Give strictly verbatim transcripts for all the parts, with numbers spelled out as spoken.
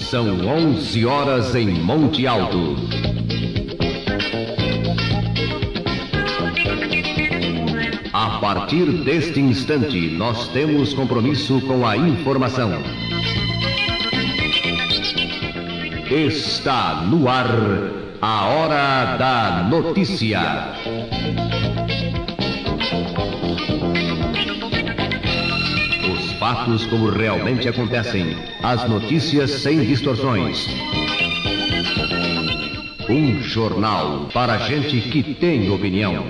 São onze horas em Monte Alto. A partir deste instante, nós temos compromisso com a informação. Está no ar a Hora da Notícia. Os fatos como realmente acontecem, as notícias sem distorções. Um jornal para gente que tem opinião.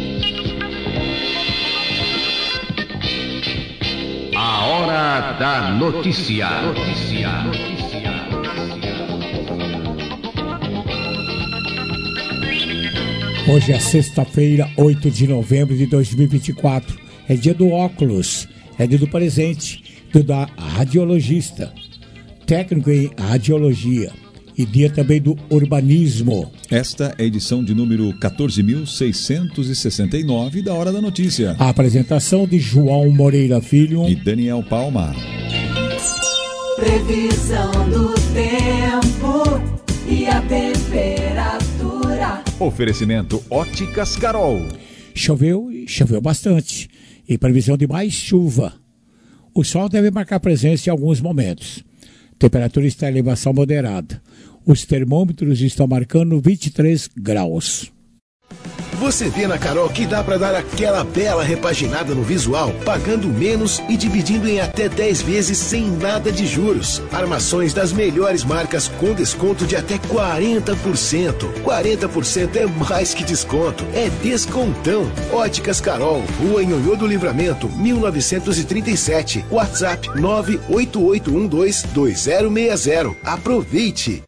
A Hora da Notícia. Notícia. Hoje é sexta-feira, oito de novembro de dois mil e vinte e quatro. É dia do óculos, é dia do presente, dia da radiologista, técnico em radiologia e dia também do urbanismo. Esta é a edição de número quatorze mil seiscentos e sessenta e nove da Hora da Notícia. A apresentação de João Moreira Filho e Daniel Palma. Previsão do tempo e a temperatura. Oferecimento Óticas Carol. Choveu e choveu bastante. E previsão de mais chuva. O sol deve marcar presença em alguns momentos. Temperatura está em elevação moderada. Os termômetros estão marcando vinte e três graus. Você vê na Carol que dá para dar aquela bela repaginada no visual, pagando menos e dividindo em até dez vezes sem nada de juros. Armações das melhores marcas com desconto de até quarenta por cento. quarenta por cento é mais que desconto, é descontão. Óticas Carol, Rua Nhonhô do Livramento, mil novecentos e trinta e sete. WhatsApp nove oito oito um dois dois zero seis zero. Aproveite!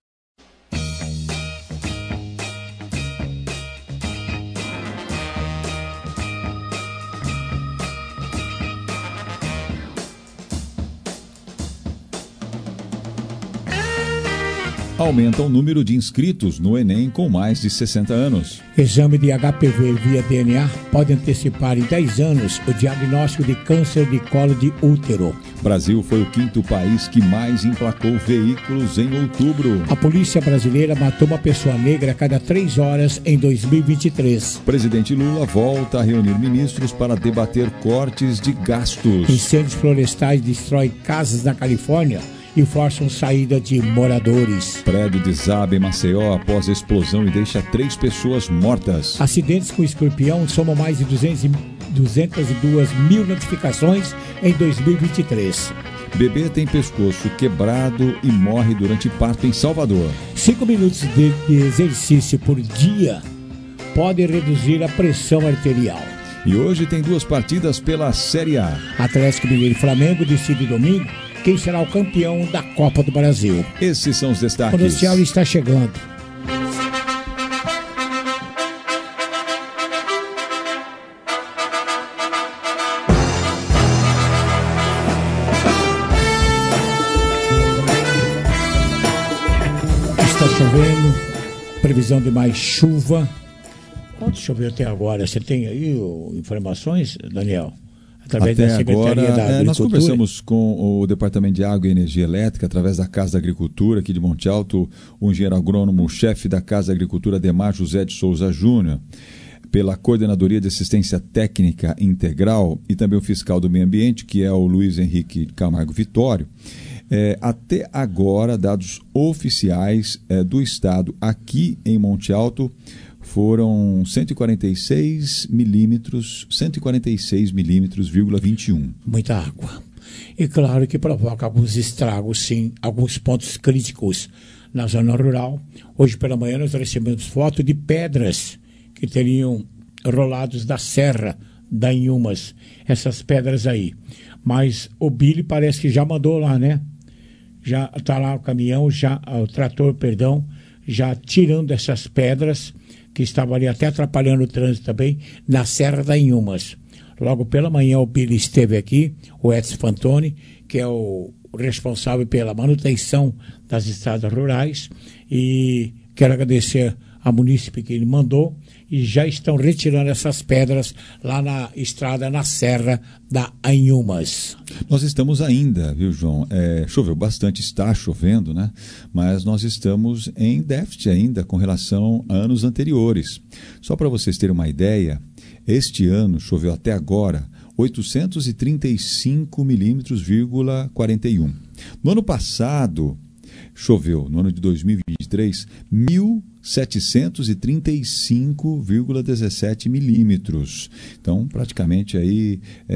Aumenta o número de inscritos no Enem com mais de sessenta anos. Exame de H P V via D N A pode antecipar em dez anos o diagnóstico de câncer de colo de útero. Brasil foi o quinto país que mais emplacou veículos em outubro. A polícia brasileira matou uma pessoa negra a cada três horas em dois mil e vinte e três. Presidente Lula volta a reunir ministros para debater cortes de gastos. Incêndios florestais destroem casas na Califórnia e forçam saída de moradores. Prédio desaba em Maceió após a explosão e deixa três pessoas mortas. Acidentes com escorpião somam mais de duzentas e duas mil notificações em dois mil e vinte e três. Bebê tem pescoço quebrado e morre durante parto em Salvador. Cinco minutos de exercício por dia podem reduzir a pressão arterial. E hoje tem duas partidas pela Série A. Atlético Mineiro e Flamengo decide domingo quem será o campeão da Copa do Brasil. Esses são os destaques. O noticiário está chegando. Está chovendo, previsão de mais chuva. Quanto choveu até agora? Você tem aí o, informações, Daniel? Através Até da Secretaria agora, da Agricultura. É, nós conversamos com o Departamento de Água e Energia Elétrica, através da Casa da Agricultura, aqui de Monte Alto, o engenheiro agrônomo, chefe da Casa da Agricultura, Ademar José de Souza Júnior, pela Coordenadoria de Assistência Técnica Integral e também o fiscal do Meio Ambiente, que é o Luiz Henrique Camargo Vitório. É, até agora, dados oficiais é, do Estado aqui em Monte Alto, foram cento e quarenta e seis milímetros, cento e quarenta e seis milímetros, vírgula vinte e um. Muita água. E claro que provoca alguns estragos, sim, alguns pontos críticos na zona rural. Hoje pela manhã nós recebemos foto de pedras que teriam rolados da serra da Inhumas, essas pedras aí. Mas o Billy parece que já mandou lá, né? Já está lá o caminhão, já, o trator, perdão, já tirando essas pedras que estavam ali até atrapalhando o trânsito também, na Serra da Inhumas. Logo pela manhã o Billy esteve aqui, o Edson Fantoni, que é o responsável pela manutenção das estradas rurais, e quero agradecer a munícipe que ele mandou, e já estão retirando essas pedras lá na estrada, na Serra da Anhumas. Nós estamos ainda, viu, João? É, choveu bastante, está chovendo, né? Mas nós estamos em déficit ainda com relação a anos anteriores. Só para vocês terem uma ideia, este ano choveu até agora oitocentos e trinta e cinco milímetros, vírgula quarenta e um. No ano passado, choveu, no ano de dois mil e vinte e três, mil setecentos e trinta e cinco vírgula dezessete milímetros. Então, praticamente aí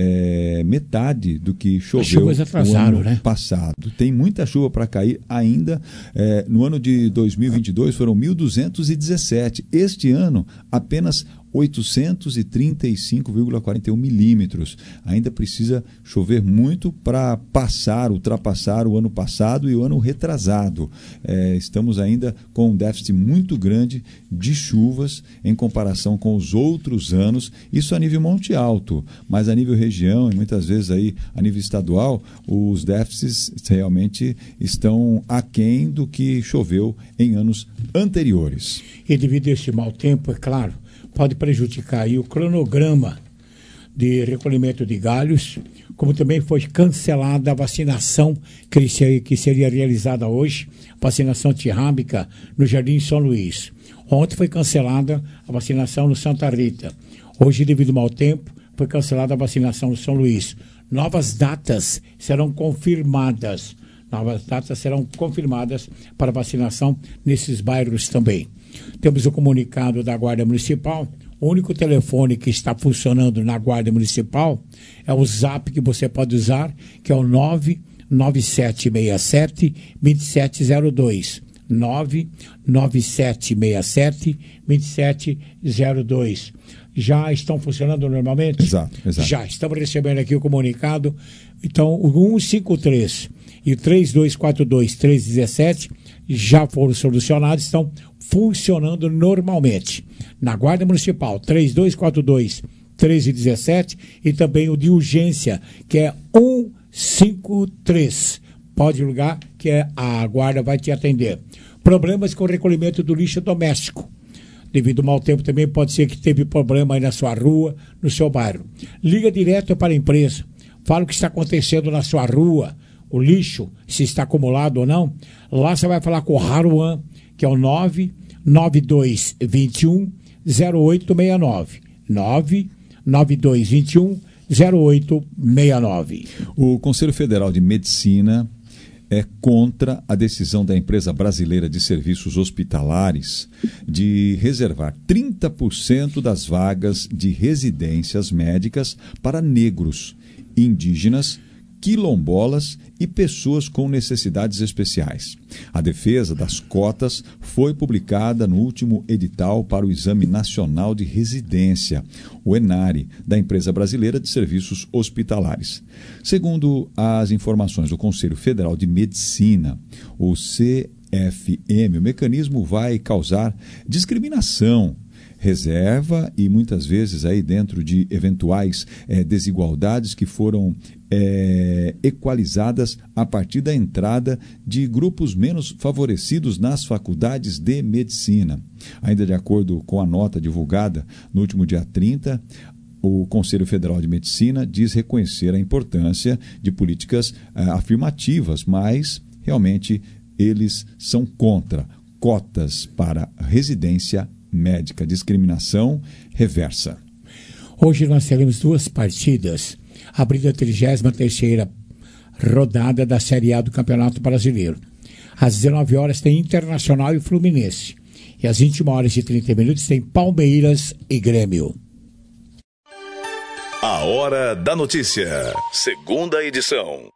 é, metade do que choveu no ano né? passado. Tem muita chuva para cair ainda. É, no ano de dois mil e vinte e dois foram mil duzentos e dezessete. Este ano, apenas oitocentos e trinta e cinco vírgula quarenta e um milímetros. Ainda precisa chover muito para passar, ultrapassar o ano passado e o ano retrasado. É, estamos ainda com um déficit muito grande de chuvas em comparação com os outros anos, isso a nível Monte Alto, mas a nível região e muitas vezes aí a nível estadual, os déficits realmente estão aquém do que choveu em anos anteriores. E devido a esse mau tempo, é claro, pode prejudicar aí o cronograma de recolhimento de galhos, como também foi cancelada a vacinação que seria realizada hoje, vacinação antirrábica no Jardim São Luís. Ontem foi cancelada a vacinação no Santa Rita. Hoje, devido ao mau tempo, foi cancelada a vacinação no São Luís. Novas datas serão confirmadas. Novas datas serão confirmadas para vacinação nesses bairros também. Temos o comunicado da Guarda Municipal. O único telefone que está funcionando na Guarda Municipal é o zap que você pode usar, que é o nove nove sete seis sete, dois sete zero dois. nove nove sete seis sete, dois sete zero dois. Já estão funcionando normalmente? Exato, exato. Já, estamos recebendo aqui o comunicado. Então, o cento e cinquenta e três e o três dois quatro dois, três um sete já foram solucionados, estão funcionando normalmente. Na Guarda Municipal, três dois quatro dois, três um sete e também o de urgência, que é cento e cinquenta e três. Pode ligar que a Guarda vai te atender. Problemas com o recolhimento do lixo doméstico. Devido ao mau tempo também pode ser que teve problema aí na sua rua, no seu bairro. Liga direto para a empresa. Fala o que está acontecendo na sua rua, o lixo, se está acumulado ou não. Lá você vai falar com o Haruan, que é o nove nove dois dois um, zero oito seis nove. nove nove dois dois um, zero oito seis nove. O Conselho Federal de Medicina é contra a decisão da empresa brasileira de serviços hospitalares de reservar trinta por cento das vagas de residências médicas para negros, indígenas, quilombolas e pessoas com necessidades especiais. A defesa das cotas foi publicada no último edital para o Exame Nacional de Residência, o ENARE, da empresa brasileira de serviços hospitalares. Segundo as informações do Conselho Federal de Medicina, o C F M, o mecanismo vai causar discriminação, reserva e muitas vezes aí dentro de eventuais eh, desigualdades que foram eh, equalizadas a partir da entrada de grupos menos favorecidos nas faculdades de medicina. Ainda de acordo com a nota divulgada no último dia trinta, o Conselho Federal de Medicina diz reconhecer a importância de políticas eh, afirmativas, mas realmente eles são contra cotas para residência médica, discriminação reversa. Hoje nós teremos duas partidas, abrindo a trigésima terceira rodada da Série A do Campeonato Brasileiro. Às dezenove horas tem Internacional e Fluminense. E às vinte e uma horas e trinta minutos tem Palmeiras e Grêmio. A Hora da Notícia, segunda edição.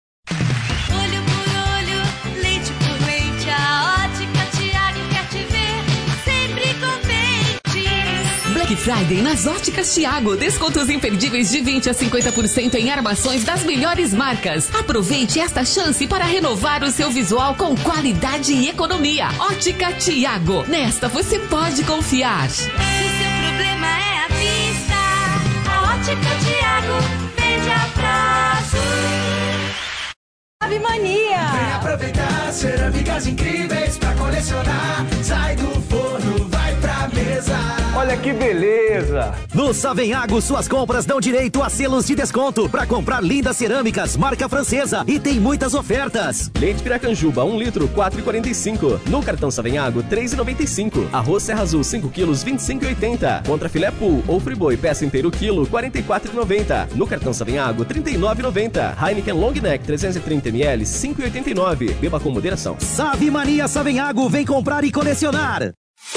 Black Friday nas Óticas Thiago. Descontos imperdíveis de vinte a cinquenta por cento em armações das melhores marcas. Aproveite esta chance para renovar o seu visual com qualidade e economia. Ótica Thiago. Nesta você pode confiar. Se o seu problema é a vista, a Ótica Thiago vende a prazo. Ave Mania. Vem aproveitar cerâmicas incríveis pra colecionar. Sai do forno, vai Olha que beleza! No Savenhago, suas compras dão direito a selos de desconto para comprar lindas cerâmicas, marca francesa, e tem muitas ofertas. Leite Piracanjuba, um litro, quatro reais e quarenta e cinco centavos. No cartão Savenhago, três reais e noventa e cinco centavos. Arroz Serra Azul, cinco quilos, vinte e cinco reais e oitenta centavos. Contra filé pool ou friboi, peça inteiro quilo, quarenta e quatro reais e noventa centavos. No cartão Savenhago, trinta e nove reais e noventa centavos. Heineken Long Neck, trezentos e trinta mililitros, cinco reais e oitenta e nove centavos. Beba com moderação. Save Mania Savenhago, vem comprar e colecionar.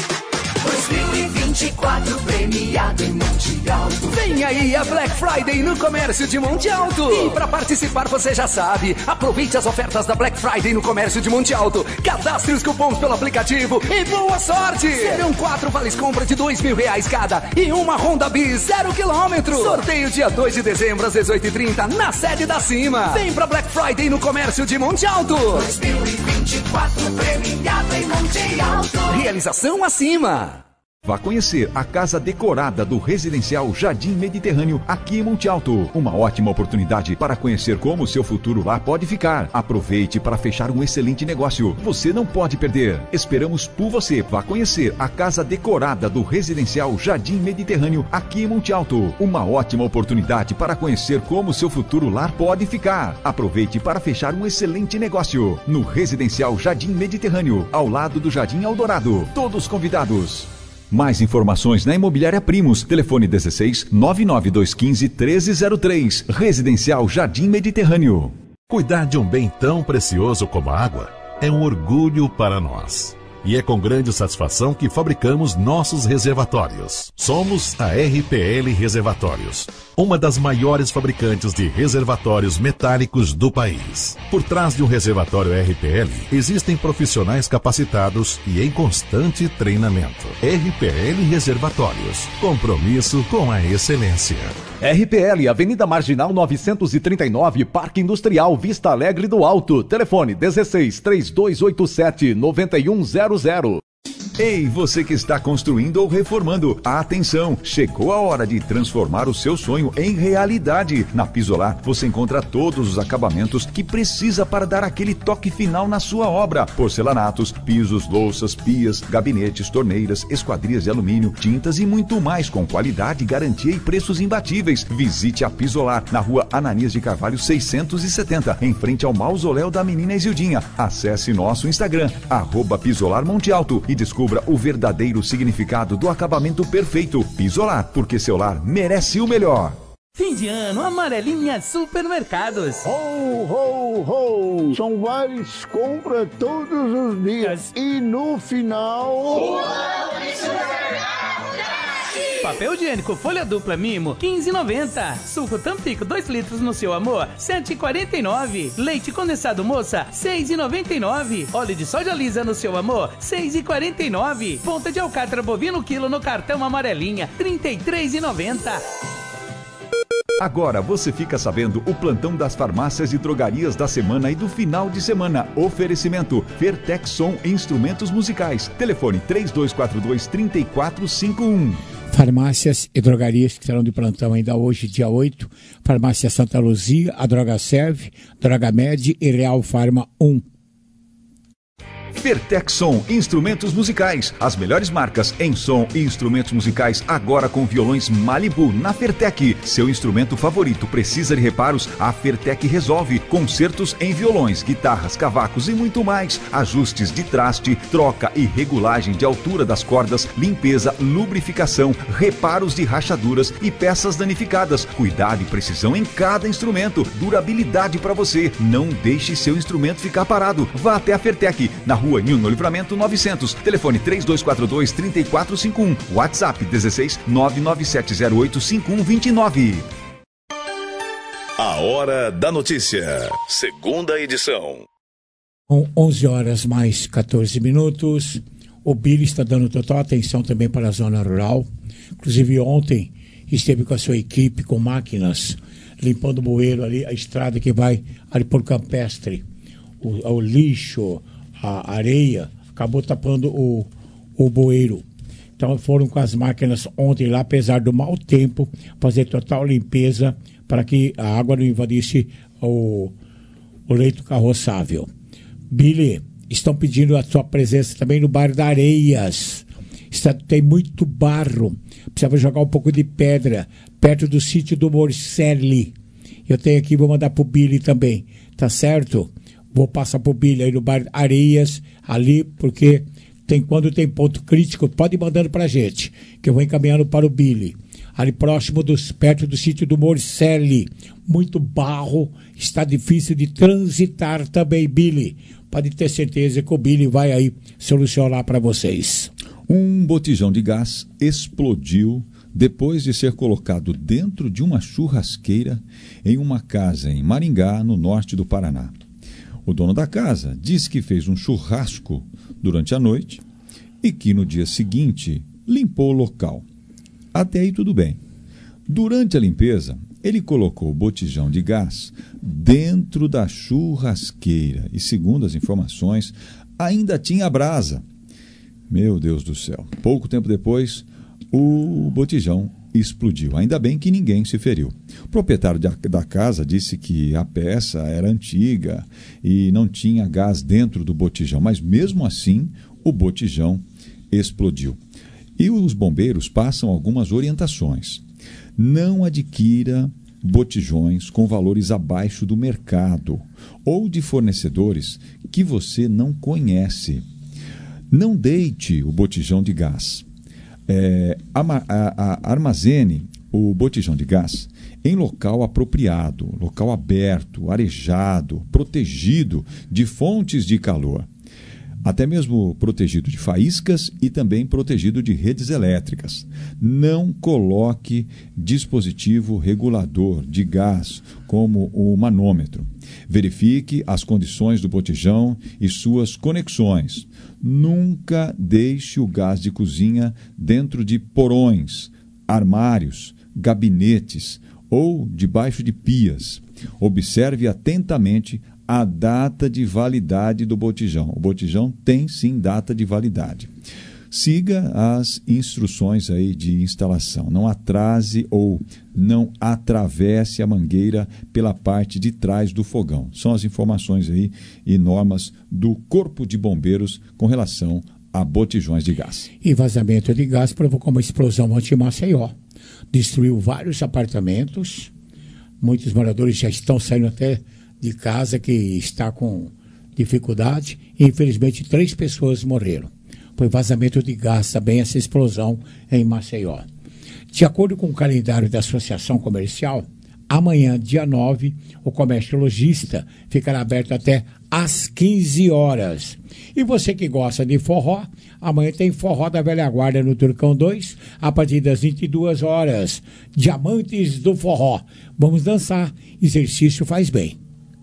dois mil e vinte e quatro premiado em Monte Alto. Vem aí a Black Friday no comércio de Monte Alto. E para participar você já sabe, aproveite as ofertas da Black Friday no comércio de Monte Alto. Cadastre os cupons pelo aplicativo e boa sorte. Serão quatro vales compra de dois mil reais cada e uma Honda Bis zero quilômetro. Sorteio dia dois de dezembro às dezoito e trinta na sede da Cima. Vem pra Black Friday no comércio de Monte Alto. dois mil e vinte e quatro premiado em Monte Alto. Realização acima. Vá conhecer a casa decorada do Residencial Jardim Mediterrâneo aqui em Monte Alto. Uma ótima oportunidade para conhecer como o seu futuro lá pode ficar. Aproveite para fechar um excelente negócio. Você não pode perder. Esperamos por você. Vá conhecer a casa decorada do Residencial Jardim Mediterrâneo aqui em Monte Alto. Uma ótima oportunidade para conhecer como o seu futuro lar pode ficar. Aproveite para fechar um excelente negócio. No Residencial Jardim Mediterrâneo, ao lado do Jardim Eldorado. Todos convidados. Mais informações na Imobiliária Primos. Telefone dezesseis, nove nove dois um cinco, treze zero três. Residencial Jardim Mediterrâneo. Cuidar de um bem tão precioso como a água é um orgulho para nós. E é com grande satisfação que fabricamos nossos reservatórios. Somos a R P L Reservatórios, uma das maiores fabricantes de reservatórios metálicos do país. Por trás de um reservatório R P L, existem profissionais capacitados e em constante treinamento. R P L Reservatórios, compromisso com a excelência. R P L, Avenida Marginal novecentos e trinta e nove, Parque Industrial, Vista Alegre do Alto. Telefone dezesseis, três dois oito sete, nove um zero zero. Ei, você que está construindo ou reformando, atenção! Chegou a hora de transformar o seu sonho em realidade. Na Pisolar, você encontra todos os acabamentos que precisa para dar aquele toque final na sua obra. Porcelanatos, pisos, louças, pias, gabinetes, torneiras, esquadrias de alumínio, tintas e muito mais com qualidade, garantia e preços imbatíveis. Visite a Pisolar, na rua Ananias de Carvalho seiscentos e setenta, em frente ao mausoléu da menina Isildinha. Acesse nosso Instagram, arroba Pisolar Monte Alto, e descubra o verdadeiro significado do acabamento perfeito. Pisolar, porque seu lar merece o melhor. Fim de ano, amarelinha Supermercados. Ho, ho, ho! São várias compras todos os dias. E no final... Papel higiênico folha dupla Mimo, quinze reais e noventa centavos. Suco Tampico, dois litros no seu amor, sete reais e quarenta e nove centavos. Leite condensado Moça, seis reais e noventa e nove centavos. Óleo de soja lisa no seu amor, seis reais e quarenta e nove centavos. Ponta de alcatra bovino quilo no cartão amarelinha, trinta e três reais e noventa centavos. Agora você fica sabendo o plantão das farmácias e drogarias da semana e do final de semana. Oferecimento Fertex Som Instrumentos Musicais. Telefone três dois quatro dois, três quatro cinco um. Farmácias e drogarias que estarão de plantão ainda hoje, dia oito. Farmácia Santa Luzia, a Droga Serve, Droga Med e Real Farma um. Fertex Som Instrumentos Musicais. As melhores marcas em som e instrumentos musicais agora com violões Malibu na Fertec. Seu instrumento favorito precisa de reparos? A Fertec resolve. Concertos em violões, guitarras, cavacos e muito mais. Ajustes de traste, troca e regulagem de altura das cordas, limpeza, lubrificação, reparos de rachaduras e peças danificadas. Cuidado e precisão em cada instrumento. Durabilidade para você. Não deixe seu instrumento ficar parado. Vá até a Fertec, na rua Nino Livramento novecentos. Telefone três dois quatro dois, três quatro cinco um. WhatsApp dezesseis, nove nove sete zero oito, cinco um dois nove. A Hora da Notícia. Segunda edição. Com onze horas mais quatorze minutos. O Billy está dando total atenção também para a zona rural. Inclusive ontem esteve com a sua equipe, com máquinas, limpando o bueiro ali, a estrada que vai ali por Campestre. O, o lixo, a areia, acabou tapando o, o bueiro. Então foram com as máquinas ontem lá, apesar do mau tempo, fazer total limpeza para que a água não invadisse o, o leito carroçável. Billy, estão pedindo a sua presença também no Bar da Areias. Está, tem muito barro. Precisava jogar um pouco de pedra perto do sítio do Morcelli. Eu tenho aqui, vou mandar pro Billy também. Tá certo? Vou passar pro Billy aí no bar Areias, ali, porque tem, quando tem ponto crítico, pode ir mandando pra gente, que eu vou encaminhando para o Billy. Ali próximo, dos, perto do sítio do Morcelli. Muito barro, está difícil de transitar também, Billy. Pode ter certeza que o Billy vai aí solucionar para vocês. Um botijão de gás explodiu depois de ser colocado dentro de uma churrasqueira em uma casa em Maringá, no norte do Paraná. O dono da casa diz que fez um churrasco durante a noite e que no dia seguinte limpou o local. Até aí tudo bem. Durante a limpeza, ele colocou o botijão de gás dentro da churrasqueira e, segundo as informações, ainda tinha brasa. Meu Deus do céu. Pouco tempo depois, o botijão explodiu. Ainda bem que ninguém se feriu. O proprietário da casa disse que a peça era antiga e não tinha gás dentro do botijão, mas mesmo assim o botijão explodiu. E os bombeiros passam algumas orientações. Não adquira botijões com valores abaixo do mercado ou de fornecedores que você não conhece. Não deite o botijão de gás. É, ama, a, a, armazene o botijão de gás em local apropriado, local aberto, arejado, protegido de fontes de calor. Até mesmo protegido de faíscas e também protegido de redes elétricas. Não coloque dispositivo regulador de gás, como o manômetro. Verifique as condições do botijão e suas conexões. Nunca deixe o gás de cozinha dentro de porões, armários, gabinetes ou debaixo de pias. Observe atentamente a data de validade do botijão. O botijão tem sim data de validade. Siga as instruções aí de instalação. Não atrase ou não atravesse a mangueira pela parte de trás do fogão. São as informações aí e normas do Corpo de Bombeiros com relação a botijões de gás. E vazamento de gás provocou uma explosão ontem em Maceió. Destruiu vários apartamentos. Muitos moradores já estão saindo até de casa, que está com dificuldade. E, infelizmente, três pessoas morreram. Foi vazamento de gás também, essa explosão em Maceió. De acordo com o calendário da Associação Comercial, amanhã, dia nove, o comércio lojista ficará aberto até às quinze horas. E você que gosta de forró, amanhã tem forró da Velha Guarda no Turcão dois, a partir das vinte e duas horas. Diamantes do forró. Vamos dançar, exercício faz bem.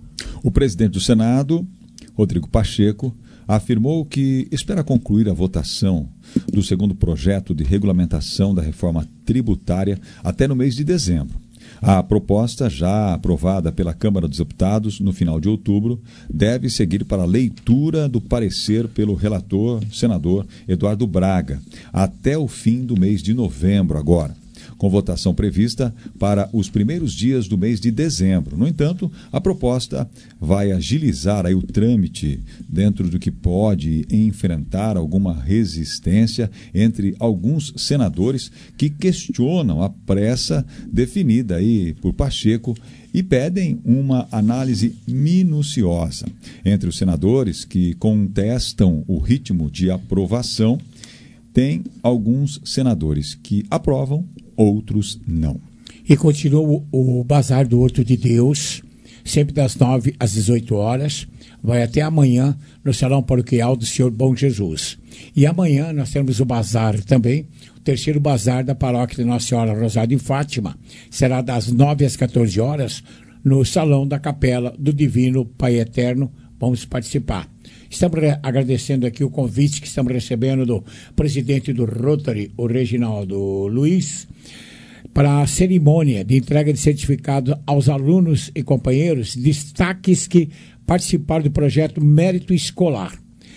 O presidente do Senado, Rodrigo Pacheco, afirmou que espera concluir a votação do segundo projeto de regulamentação da reforma tributária até no mês de dezembro. A proposta, já aprovada pela Câmara dos Deputados no final de outubro, deve seguir para a leitura do parecer pelo relator, senador Eduardo Braga, até o fim do mês de novembro agora, com votação prevista para os primeiros dias do mês de dezembro. No entanto, a proposta vai agilizar aí o trâmite dentro do que pode enfrentar alguma resistência entre alguns senadores que questionam a pressa definida aí por Pacheco e pedem uma análise minuciosa. Entre os senadores que contestam o ritmo de aprovação, tem alguns senadores que aprovam, outros não. E continua o, o Bazar do Horto de Deus, sempre das nove às dezoito horas, vai até amanhã no Salão Paroquial do Senhor Bom Jesus. E amanhã nós temos o Bazar também, o terceiro Bazar da Paróquia de Nossa Senhora Rosário de Fátima, será das nove às quatorze horas no Salão da Capela do Divino Pai Eterno. Vamos participar. Estamos agradecendo aqui o convite que estamos recebendo do presidente do Rotary, o Reginaldo Luiz, para a cerimônia de entrega de certificado aos alunos e companheiros, destaques que participaram do projeto Mérito Escolar.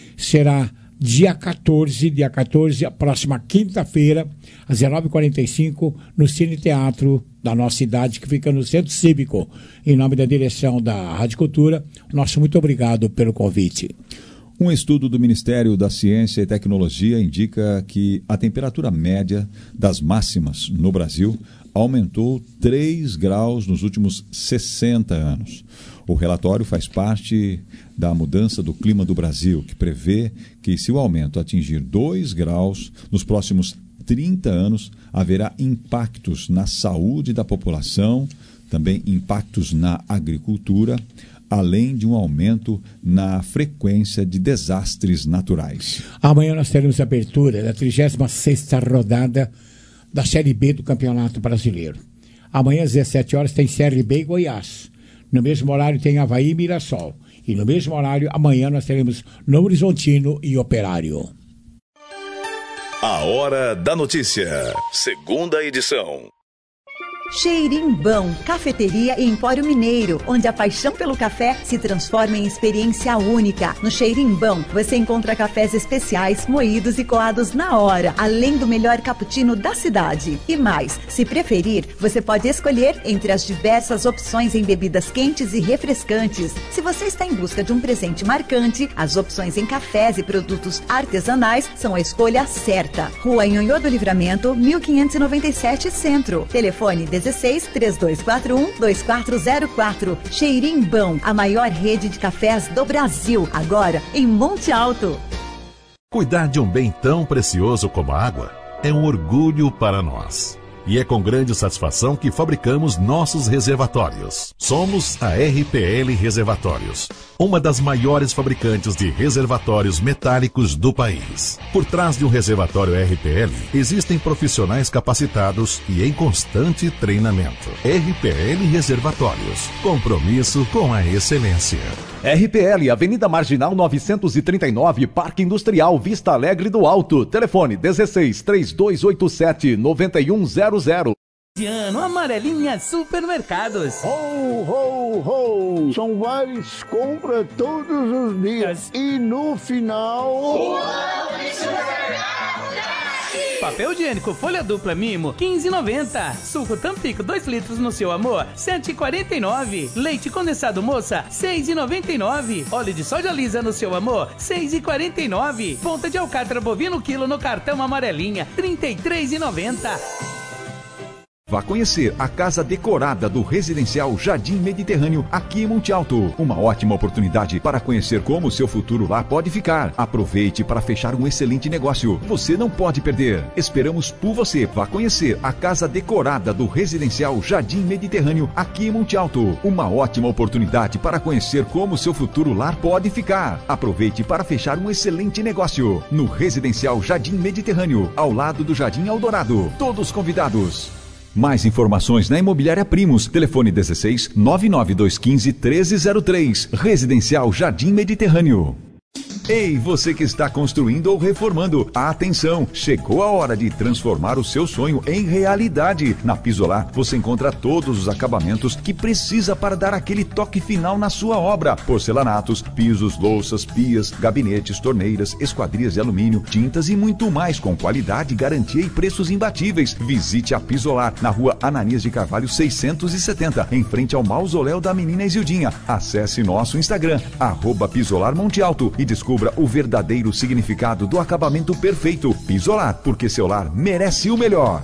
Será dia quatorze, dia quatorze, a próxima quinta-feira, às dezenove e quarenta e cinco, no Cine Teatro da nossa cidade, que fica no Centro Cívico. Em nome da direção da Rádio Cultura, nosso muito obrigado pelo convite. Um estudo do Ministério da Ciência e Tecnologia indica que a temperatura média das máximas no Brasil aumentou três graus nos últimos sessenta anos. O relatório faz parte da mudança do clima do Brasil, que prevê que, se o aumento atingir dois graus nos próximos trinta anos, haverá impactos na saúde da população, também impactos na agricultura, além de um aumento na frequência de desastres naturais. Amanhã nós teremos a abertura da trigésima sexta rodada da Série B do Campeonato Brasileiro. Amanhã às dezessete horas tem Série B e Goiás. No mesmo horário tem Avaí e Mirassol. E no mesmo horário, amanhã nós teremos Novo Horizontino e Operário. A Hora da Notícia, segunda edição. Xerimbão, cafeteria e empório mineiro, onde a paixão pelo café se transforma em experiência única. No Xerimbão, você encontra cafés especiais, moídos e coados na hora, além do melhor cappuccino da cidade. E mais, se preferir, você pode escolher entre as diversas opções em bebidas quentes e refrescantes. Se você está em busca de um presente marcante, as opções em cafés e produtos artesanais são a escolha certa. Rua Nhonhô do Livramento, mil quinhentos e noventa e sete, Centro. Telefone dezesseis, três dois quatro um, dois quatro zero quatro. Xerimbão, a maior rede de cafés do Brasil, agora em Monte Alto. Cuidar de um bem tão precioso como a água é um orgulho para nós. E é com grande satisfação que fabricamos nossos reservatórios. Somos a R P L Reservatórios, uma das maiores fabricantes de reservatórios metálicos do país. Por trás de um reservatório R P L, existem profissionais capacitados e em constante treinamento. R P L Reservatórios, compromisso com a excelência. R P L, Avenida Marginal novecentos e trinta e nove, Parque Industrial, Vista Alegre do Alto. Telefone dezesseis, três dois oito sete, nove um zero zero. Ano Amarelinha Supermercados. Ho, ho, ho! São várias compras todos os dias. E no final... Papel higiênico folha dupla Mimo, quinze reais e noventa centavos. Suco Tampico, dois litros no seu amor, sete reais e quarenta e nove centavos. Leite condensado Moça, seis reais e noventa e nove centavos. Óleo de soja lisa no seu amor, seis reais e quarenta e nove centavos. Ponta de alcatra bovino quilo no cartão Amarelinha, trinta e três reais e noventa centavos. Vá conhecer a casa decorada do Residencial Jardim Mediterrâneo aqui em Monte Alto. Uma ótima oportunidade para conhecer como o seu futuro lá pode ficar. Aproveite para fechar um excelente negócio. Você não pode perder. Esperamos por você. Vá conhecer a casa decorada do Residencial Jardim Mediterrâneo aqui em Monte Alto. Uma ótima oportunidade para conhecer como o seu futuro lar pode ficar. Aproveite para fechar um excelente negócio. No Residencial Jardim Mediterrâneo, ao lado do Jardim Eldorado. Todos convidados. Mais informações na Imobiliária Primos. Telefone dezesseis, nove nove dois um cinco, um três zero três. Residencial Jardim Mediterrâneo. Ei, você que está construindo ou reformando, atenção! Chegou a hora de transformar o seu sonho em realidade. Na Pisolar, você encontra todos os acabamentos que precisa para dar aquele toque final na sua obra. Porcelanatos, pisos, louças, pias, gabinetes, torneiras, esquadrias de alumínio, tintas e muito mais, com qualidade, garantia e preços imbatíveis. Visite a Pisolar, na rua Ananias de Carvalho seiscentos e setenta, em frente ao mausoléu da menina Isildinha. Acesse nosso Instagram, arroba Pisolar Monte Alto, e descubra o verdadeiro significado do acabamento perfeito. Pisolar, porque seu lar merece o melhor.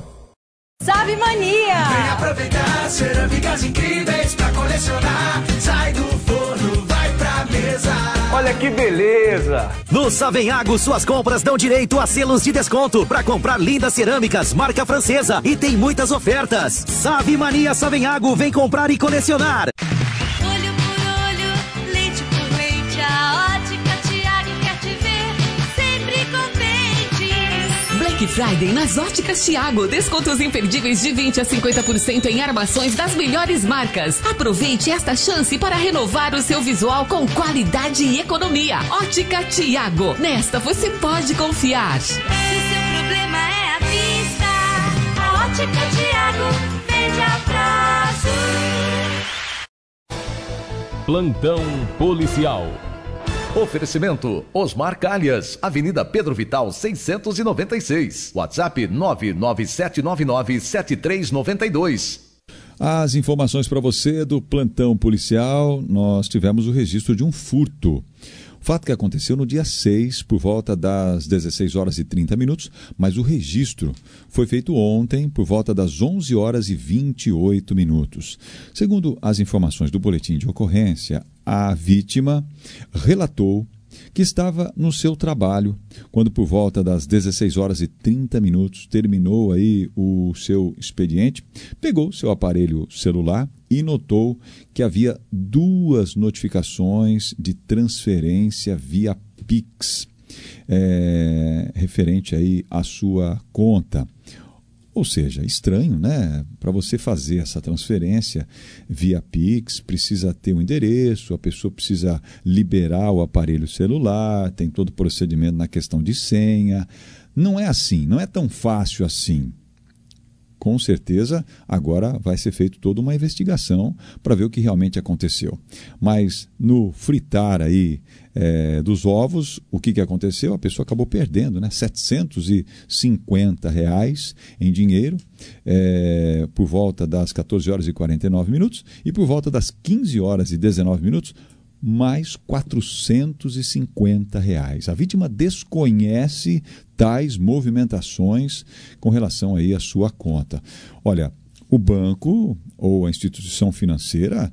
Sabe Mania! Vem aproveitar cerâmicas incríveis pra colecionar. Sai do forno, vai pra mesa. Olha que beleza! No Savenhago, suas compras dão direito a selos de desconto para comprar lindas cerâmicas, marca francesa, e tem muitas ofertas. Sabe Mania Savenhago, vem comprar e colecionar. Olho por olho, leite por leite, a ótica Thiago quer te ver sempre contente. Black Friday nas Óticas Thiago. Descontos imperdíveis de vinte a cinquenta por cento em armações das melhores marcas. Aproveite esta chance para renovar o seu visual com qualidade e economia. Ótica Thiago. Nesta você pode confiar. Se o seu problema é a vista, a ótica Thiago vende a prazo. Plantão policial. Oferecimento Osmar Calhas, Avenida Pedro Vital seiscentos e noventa e seis. WhatsApp nove nove sete nove nove sete três nove dois. As informações para você do plantão policial, nós tivemos o registro de um furto. Fato que aconteceu no dia seis, por volta das dezesseis horas e trinta minutos, mas o registro foi feito ontem, por volta das onze horas e vinte e oito minutos. Segundo as informações do boletim de ocorrência, a vítima relatou que estava no seu trabalho quando, por volta das dezesseis horas e trinta minutos, terminou aí o seu expediente, pegou seu aparelho celular e notou que havia duas notificações de transferência via Pix, é, referente aí à sua conta. Ou seja, estranho, né? Para você fazer essa transferência via Pix, precisa ter um endereço, a pessoa precisa liberar o aparelho celular, tem todo o procedimento na questão de senha. Não é assim, não é tão fácil assim. Com certeza, agora vai ser feita toda uma investigação para ver o que realmente aconteceu. Mas no fritar aí é, dos ovos, o que, que aconteceu? A pessoa acabou perdendo, né? setecentos e cinquenta reais em dinheiro é, por volta das quatorze horas e quarenta e nove minutos e por volta das quinze horas e dezenove minutos, mais quatrocentos e cinquenta reais. A vítima desconhece tais movimentações com relação aí à sua conta. Olha, o banco ou a instituição financeira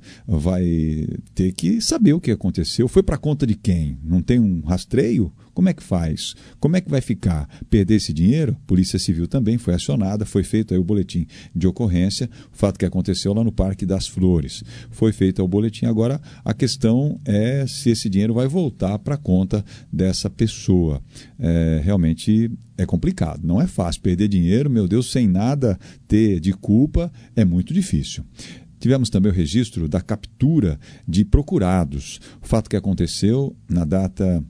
vai ter que saber o que aconteceu. Foi para a conta de quem? Não tem um rastreio? Como é que faz? Como é que vai ficar? Perder esse dinheiro? Polícia Civil também foi acionada, foi feito aí o boletim de ocorrência, o fato que aconteceu lá no Parque das Flores. Foi feito o boletim, agora a questão é se esse dinheiro vai voltar para a conta dessa pessoa. É, realmente é complicado, não é fácil. Perder dinheiro, meu Deus, sem nada ter de culpa, é muito difícil. Tivemos também o registro da captura de procurados. O fato que aconteceu na data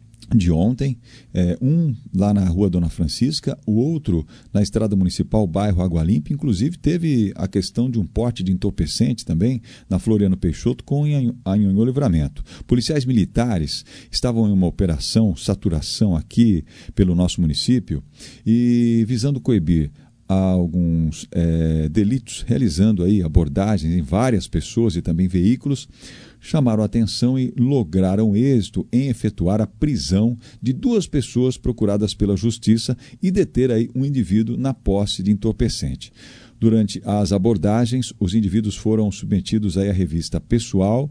de ontem, é, um lá na Rua Dona Francisca, o outro na Estrada Municipal, bairro Água Limpa. Inclusive teve a questão de um porte de entorpecente também na Floriano Peixoto com a Anhonhô Livramento. Policiais militares estavam em uma operação saturação aqui pelo nosso município e visando coibir alguns é, delitos, realizando aí abordagens em várias pessoas e também veículos, chamaram a atenção e lograram êxito em efetuar a prisão de duas pessoas procuradas pela Justiça e deter aí um indivíduo na posse de entorpecente. Durante as abordagens, os indivíduos foram submetidos aí à revista pessoal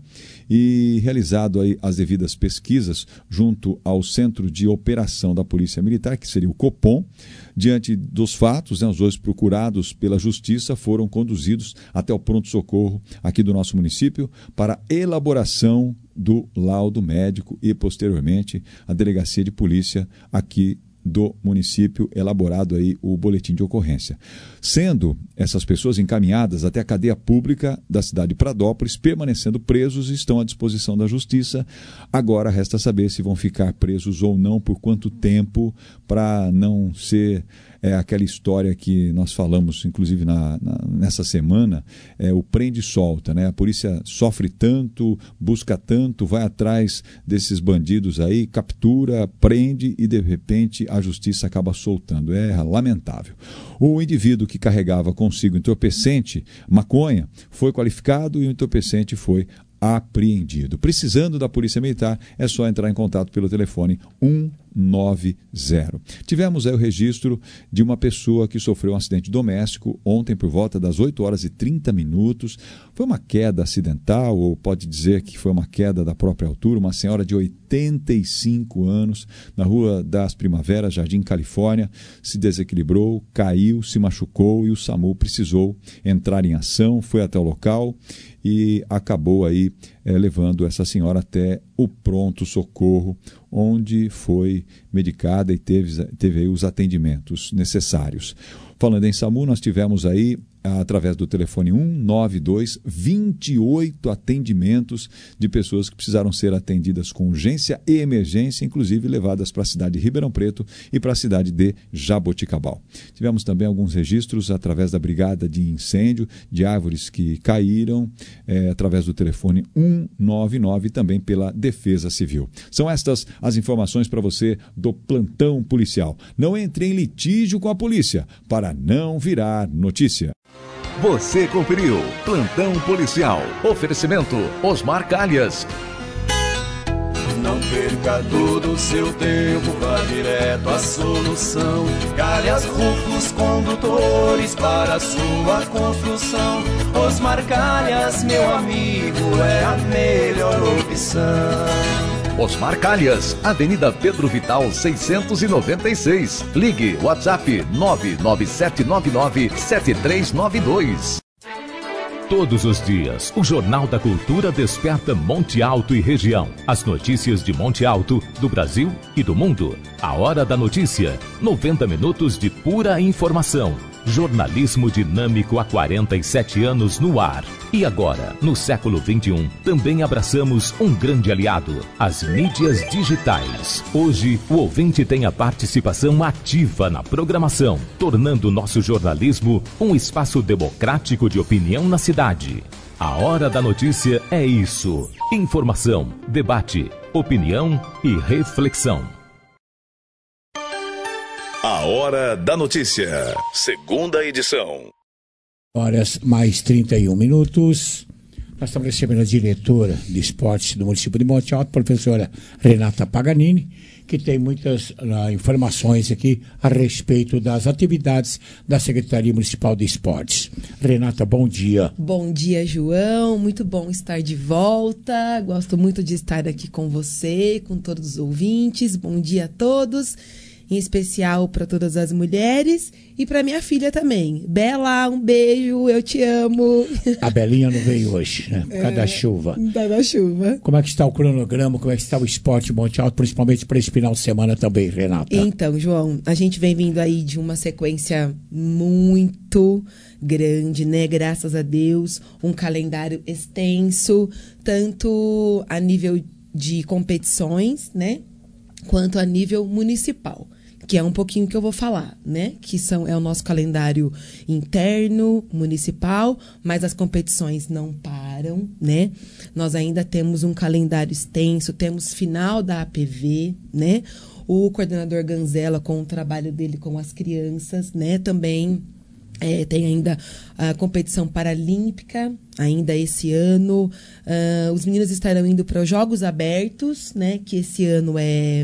e realizado aí as devidas pesquisas junto ao Centro de Operação da Polícia Militar, que seria o Copom. Diante dos fatos, né, os dois procurados pela Justiça foram conduzidos até o pronto-socorro aqui do nosso município para elaboração do laudo médico e, posteriormente, a Delegacia de Polícia aqui do município, elaborado aí o boletim de ocorrência. Sendo essas pessoas encaminhadas até a cadeia pública da cidade de Pradópolis, permanecendo presos e estão à disposição da Justiça. Agora resta saber se vão ficar presos ou não, por quanto tempo, para não ser é, aquela história que nós falamos, inclusive na, na, nessa semana, é, o prende e solta, né? A polícia sofre tanto, busca tanto, vai atrás desses bandidos aí, captura, prende e de repente a Justiça acaba soltando. É lamentável. O indivíduo que carregava consigo entorpecente, maconha, foi qualificado e o entorpecente foi apreendido. Precisando da Polícia Militar, é só entrar em contato pelo telefone um nove zero. Tivemos aí o registro de uma pessoa que sofreu um acidente doméstico ontem por volta das oito horas e trinta minutos. Foi uma queda acidental, ou pode dizer que foi uma queda da própria altura. Uma senhora de oitenta e cinco anos, na Rua das Primaveras, Jardim Califórnia, se desequilibrou, caiu, se machucou e o SAMU precisou entrar em ação, foi até o local e acabou aí é, levando essa senhora até o pronto-socorro, onde foi medicada e teve, teve aí os atendimentos necessários. Falando em SAMU, nós tivemos aí, através do telefone um nove dois, vinte e oito atendimentos de pessoas que precisaram ser atendidas com urgência e emergência, inclusive levadas para a cidade de Ribeirão Preto e para a cidade de Jaboticabal. Tivemos também alguns registros através da brigada de incêndio, de árvores que caíram, é, através do telefone um nove nove, também pela Defesa Civil. São estas as informações para você do plantão policial. Não entre em litígio com a polícia para não virar notícia. Você conferiu Plantão Policial. Oferecimento Osmar Calhas. Não perca perca todo o seu tempo, vá direto à solução. Calhas Rufus Condutores para a sua construção. Osmar Calhas, meu amigo, é a melhor opção. Osmar Calhas, Avenida Pedro Vital seiscentos e noventa e seis. Ligue WhatsApp nove nove sete nove nove sete três nove dois. Todos os dias, o Jornal da Cultura desperta Monte Alto e região. As notícias de Monte Alto, do Brasil e do mundo. A Hora da Notícia. noventa minutos de pura informação. Jornalismo dinâmico há quarenta e sete anos no ar. E agora, no século vinte e um, também abraçamos um grande aliado, as mídias digitais. Hoje, o ouvinte tem a participação ativa na programação, tornando nosso jornalismo um espaço democrático de opinião na cidade. A Hora da Notícia é isso. Informação, debate, opinião e reflexão. A Hora da Notícia, segunda edição. Horas mais trinta e um minutos. Nós estamos recebendo a diretora de esportes do município de Monte Alto, professora Renata Paganini, que tem muitas uh, informações aqui a respeito das atividades da Secretaria Municipal de Esportes. Renata, bom dia. Bom dia, João. Muito bom estar de volta. Gosto muito de estar aqui com você, com todos os ouvintes. Bom dia a todos. Em especial para todas as mulheres e para minha filha também. Bela, um beijo, eu te amo. A Belinha não veio hoje, né? Por causa é, da chuva. Por causa da chuva. Como é que está o cronograma, como é que está o esporte Monte Alto, principalmente para esse final de semana também, Renata? Então, João, a gente vem vindo aí de uma sequência muito grande, né? Graças a Deus, um calendário extenso, tanto a nível de competições, né? Quanto a nível municipal. Que é um pouquinho que eu vou falar, né? Que são, é o nosso calendário interno, municipal, mas as competições não param, né? Nós ainda temos um calendário extenso, temos final da A P V, né? O coordenador Ganzella, com o trabalho dele com as crianças, né? Também é, tem ainda a competição paralímpica, ainda esse ano. Uh, os meninos estarão indo para os Jogos Abertos, né? Que esse ano é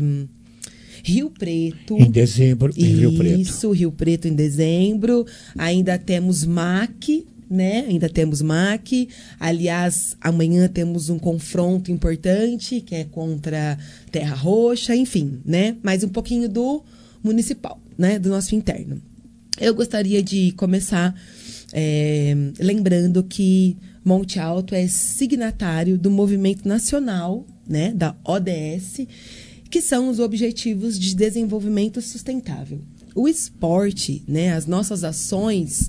Rio Preto. Em dezembro, em Isso, Rio Preto. Isso, Rio Preto em dezembro. Ainda temos M A C, né? Ainda temos M A C. Aliás, amanhã temos um confronto importante, que é contra Terra Roxa, enfim, né? Mais um pouquinho do municipal, né? Do nosso interno. Eu gostaria de começar é, lembrando que Monte Alto é signatário do Movimento Nacional, né? Da O D S, que são os Objetivos de Desenvolvimento Sustentável. O esporte, né, as nossas ações,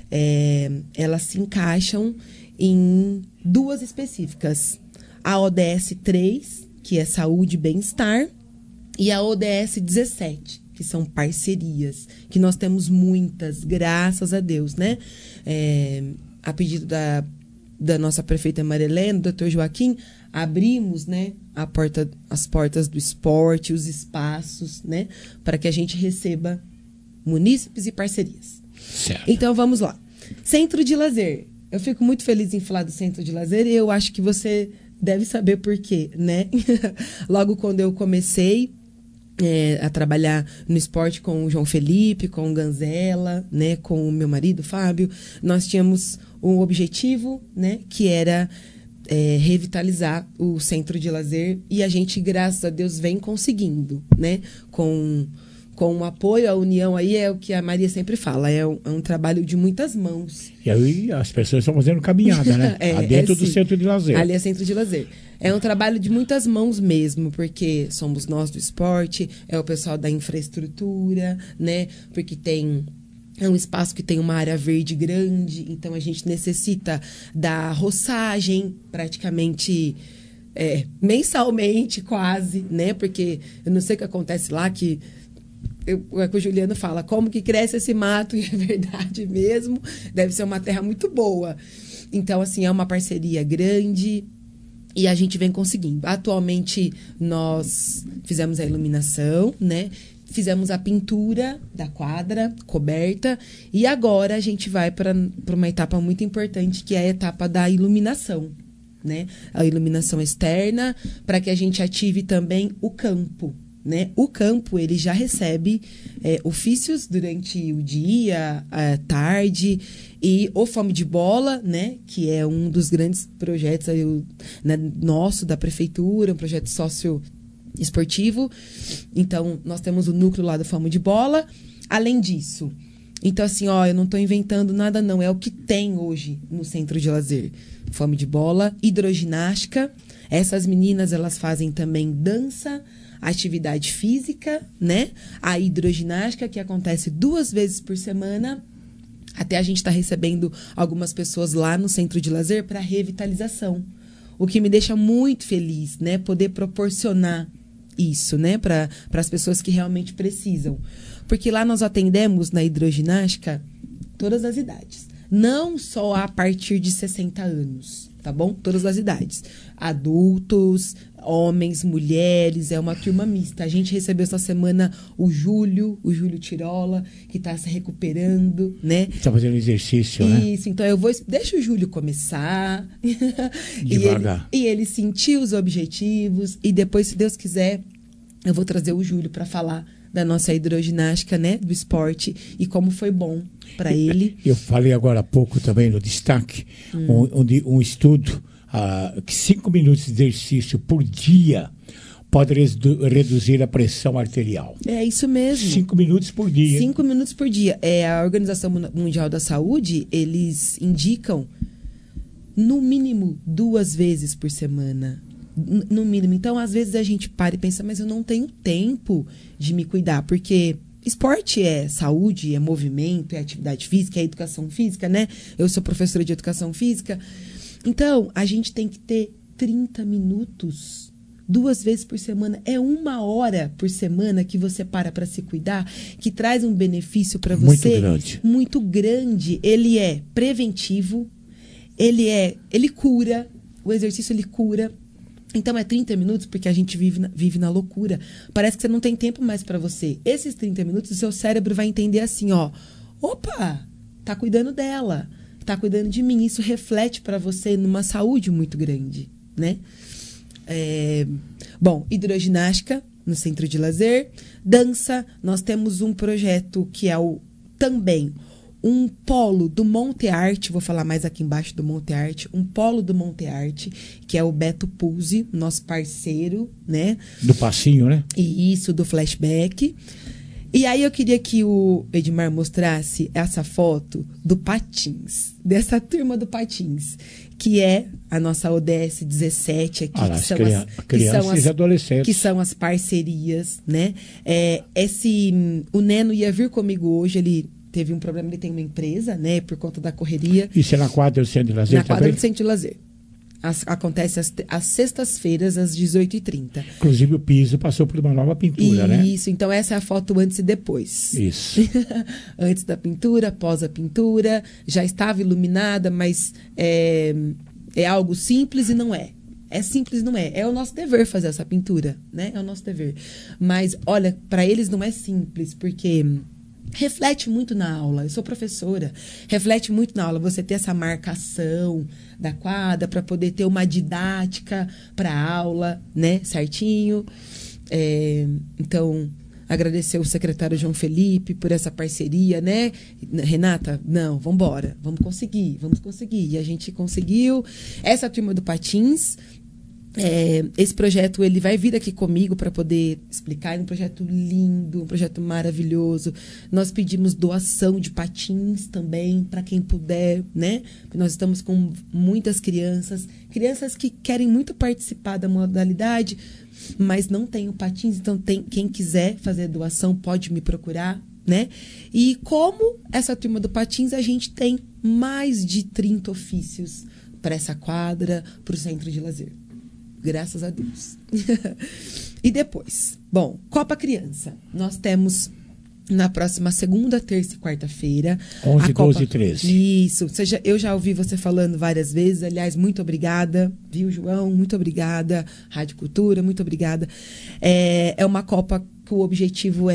é, elas se encaixam em duas específicas. A O D S três, que é Saúde e Bem-Estar, e a O D S dezessete, que são parcerias, que nós temos muitas, graças a Deus, né? É, a pedido da, da nossa prefeita Marilena, do doutor Joaquim, abrimos, né, a porta, as portas do esporte, os espaços, né, para que a gente receba munícipes e parcerias. Certo. Então, vamos lá. Centro de lazer. Eu fico muito feliz em falar do centro de lazer e eu acho que você deve saber por quê, né? Logo quando eu comecei é, a trabalhar no esporte com o João Felipe, com o Ganzella, né, com o meu marido, Fábio, nós tínhamos um objetivo, né, que era É, revitalizar o centro de lazer e a gente, graças a Deus, vem conseguindo, né? Com, com o apoio, a união aí é o que a Maria sempre fala, é um, é um trabalho de muitas mãos. E aí as pessoas estão fazendo caminhada, né? é, dentro é, do centro de lazer. Ali é centro de lazer. É um trabalho de muitas mãos mesmo, porque somos nós do esporte, é o pessoal da infraestrutura, né? Porque tem... É um espaço que tem uma área verde grande, então a gente necessita da roçagem praticamente é, mensalmente, quase, né? Porque eu não sei o que acontece lá, que eu, é que o Juliano fala, como que cresce esse mato, e é verdade mesmo, deve ser uma terra muito boa. Então, assim, é uma parceria grande e a gente vem conseguindo. Atualmente, nós fizemos a iluminação, né? Fizemos a pintura da quadra coberta e agora a gente vai para uma etapa muito importante, que é a etapa da iluminação, né? A iluminação externa, para que a gente ative também o campo. Né? O campo ele já recebe é, ofícios durante o dia, a tarde, e o Fome de Bola, né? Que é um dos grandes projetos aí, o, né, nosso, da prefeitura, um projeto socioesportivo. Então, nós temos o núcleo lá do Fome de Bola. Além disso, então assim, ó, eu não estou inventando nada não, é o que tem hoje no centro de lazer. Fome de Bola, hidroginástica. Essas meninas, elas fazem também dança, atividade física, né? A hidroginástica, que acontece duas vezes por semana. Até a gente está recebendo algumas pessoas lá no centro de lazer para revitalização. O que me deixa muito feliz, né? Poder proporcionar isso, né? Para as pessoas que realmente precisam. Porque lá nós atendemos na hidroginástica todas as idades. Não só a partir de sessenta anos, tá bom? Todas as idades. Adultos, homens, mulheres, é uma turma mista. A gente recebeu essa semana o Júlio, o Júlio Tirola, que está se recuperando, né? Está fazendo exercício, né? Isso, então eu vou... Deixa o Júlio começar. Devagar. E ele, e ele sentir os objetivos, e depois, se Deus quiser, eu vou trazer o Júlio para falar da nossa hidroginástica, né? Do esporte, e como foi bom para ele. Eu falei agora há pouco também no destaque, hum. onde um estudo, uh, que cinco minutos de exercício por dia pode reduzir a pressão arterial. É isso mesmo. Cinco minutos por dia. Cinco minutos por dia. É, a Organização Mundial da Saúde, eles indicam no mínimo duas vezes por semana. No mínimo. Então, às vezes a gente para e pensa, mas eu não tenho tempo de me cuidar, porque esporte é saúde, é movimento, é atividade física, é educação física, né? Eu sou professora de educação física. Então, a gente tem que ter trinta minutos, duas vezes por semana. É uma hora por semana que você para para se cuidar, que traz um benefício para você muito grande. muito grande. Ele é preventivo, ele é, ele cura, o exercício ele cura. Então, é trinta minutos, porque a gente vive na, vive na loucura. Parece que você não tem tempo mais para você. Esses trinta minutos, o seu cérebro vai entender assim, ó. Opa, tá cuidando dela, tá cuidando de mim. Isso reflete para você numa saúde muito grande, né? É, bom, hidroginástica no centro de lazer. Dança, nós temos um projeto que é o também... um polo do Monte Arte, vou falar mais aqui embaixo do Monte Arte, um polo do Monte Arte, que é o Beto Puzzi, nosso parceiro, né? Do passinho, né? E isso, do flashback. E aí eu queria que o Edmar mostrasse essa foto do Patins, dessa turma do Patins, que é a nossa O D S dezessete aqui, ah, que, são criança, as, que crianças são as e adolescentes. Que são as parcerias, né? É, esse, o Neno ia vir comigo hoje, ele teve um problema, ele tem uma empresa, né, por conta da correria. Isso é na quadra do Centro de Lazer na também? Na quadra do Centro de Lazer. As, acontece às, às sextas-feiras, às dezoito e trinta. Inclusive o piso passou por uma nova pintura, Isso, né? Isso, então essa é a foto antes e depois. Isso. Antes da pintura, após a pintura, já estava iluminada, mas é, é algo simples e não é. É simples, não é. É o nosso dever fazer essa pintura, né? É o nosso dever. Mas, olha, para eles não é simples, porque... reflete muito na aula. Eu sou professora. Reflete muito na aula. Você ter essa marcação da quadra para poder ter uma didática para a aula, né? Certinho. É, então, agradecer o secretário João Felipe por essa parceria, né? Renata, não, vamos embora. Vamos conseguir, vamos conseguir. E a gente conseguiu. Essa turma do Patins... É, esse projeto ele vai vir aqui comigo para poder explicar. É um projeto lindo, um projeto maravilhoso. Nós pedimos doação de patins também para quem puder, né? Nós estamos com muitas crianças, crianças que querem muito participar da modalidade, mas não tem o patins. Então, tem, quem quiser fazer doação pode me procurar, né? E como essa turma do patins, a gente tem mais de trinta ofícios para essa quadra, para o centro de lazer. Graças a Deus. E depois, bom, Copa Criança. Nós temos na próxima segunda, terça e quarta-feira. onze, doze e treze. Isso. Seja, eu já ouvi você falando várias vezes. Aliás, muito obrigada. Viu, João? Muito obrigada. Rádio Cultura, muito obrigada. É, é uma Copa que o objetivo é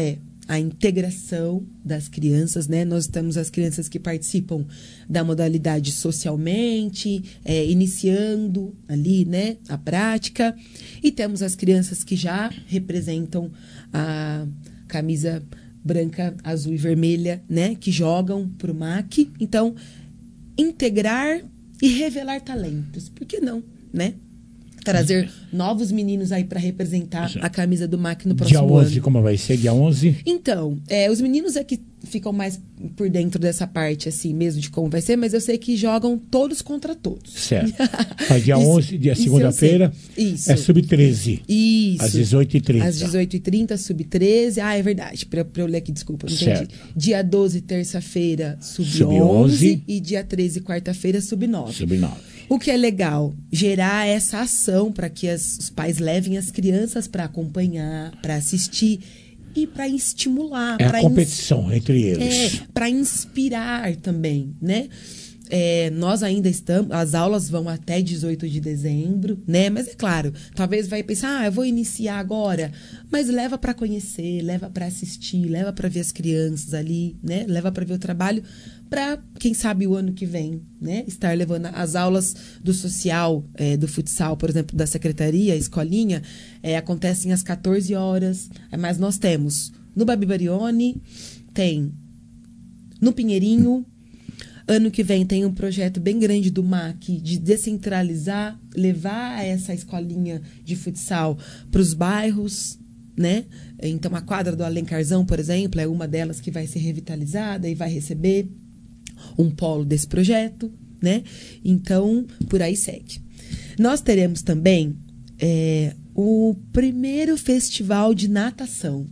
a integração das crianças, né? Nós temos as crianças que participam da modalidade socialmente, é, iniciando ali, né, a prática, e temos as crianças que já representam a camisa branca, azul e vermelha, né, que jogam para o M A C. Então, integrar e revelar talentos, por que não, né? Trazer novos meninos aí para representar a camisa do M A C no próximo ano. Dia onze, como vai ser? Dia onze? Então, é, os meninos é que ficam mais por dentro dessa parte, assim, mesmo de como vai ser, mas eu sei que jogam todos contra todos. Certo. Mas dia isso, onze, dia segunda-feira, é sub treze. Isso. Às dezoito e trinta. Às dezoito e trinta, sub treze. Ah, é verdade. Para eu ler aqui, desculpa, não entendi. Certo. Dia doze, terça-feira, sub onze. E dia treze, quarta-feira, sub nove. sub nove. O que é legal, gerar essa ação para que as, os pais levem as crianças para acompanhar, para assistir e para estimular. É a competição ins... entre eles. É, para inspirar também, né? É, nós ainda estamos, as aulas vão até dezoito de dezembro, né? Mas é claro, talvez vai pensar, ah, eu vou iniciar agora, mas leva para conhecer, leva para assistir, leva para ver as crianças ali, né? Leva para ver o trabalho, para quem sabe o ano que vem, né? Estar levando as aulas do social, é, do futsal, por exemplo, da secretaria, a escolinha, é, acontecem às quatorze horas, mas nós temos no Babi Barioni, tem no Pinheirinho. Ano que vem tem um projeto bem grande do M A C de descentralizar, levar essa escolinha de futsal para os bairros, né? Então, a quadra do Alencarzão, por exemplo, é uma delas que vai ser revitalizada e vai receber um polo desse projeto, né? Então, por aí segue. Nós teremos também é, o primeiro festival de natação.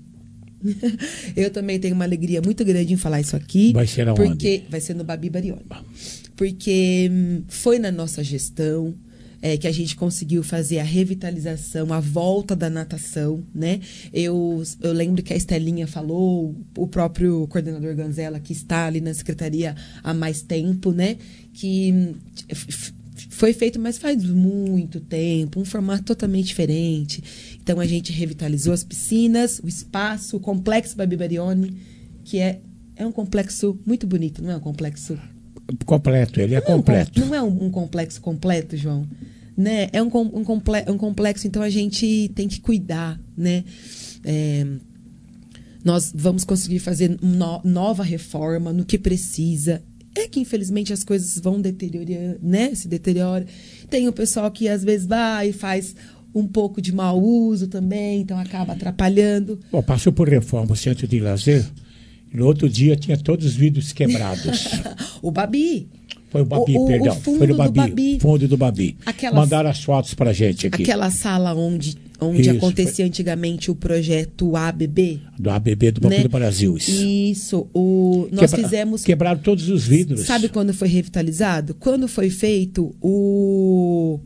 Eu também tenho uma alegria muito grande em falar isso aqui. Vai ser aonde? Porque vai ser no Babi Barioni. Porque hum, foi na nossa gestão é, que a gente conseguiu fazer a revitalização, a volta da natação, né? Eu, eu lembro que a Estelinha falou, o próprio coordenador Ganzella, que está ali na secretaria há mais tempo, né? Que hum, foi feito, mas faz muito tempo, um formato totalmente diferente. Então, a gente revitalizou as piscinas, o espaço, o complexo Babi Barioni, que é, é um complexo muito bonito, não é um complexo... Completo, ele é não completo. É um, não é um, um complexo completo, João? Né? É um, um, comple, um complexo, então a gente tem que cuidar, né? É, nós vamos conseguir fazer no, nova reforma no que precisa. É que, infelizmente, as coisas vão deteriorando, né? Se deteriora. Tem o pessoal que, às vezes, vai e faz um pouco de mau uso também, então acaba atrapalhando. Bom, passou por reforma o centro de lazer, e no outro dia tinha todos os vidros quebrados. O Babi. Foi o Babi, o, perdão. O fundo Foi no Babi, do Babi. Fundo do Babi. Aquelas, Mandaram as fotos pra gente aqui. Aquela sala onde, onde Isso, acontecia foi... antigamente o projeto A B B. Do A B B do Banco né? do Brasil. Isso. Isso. O, nós Quebra... fizemos... Quebraram todos os vidros. Sabe quando foi revitalizado? Quando foi feito o,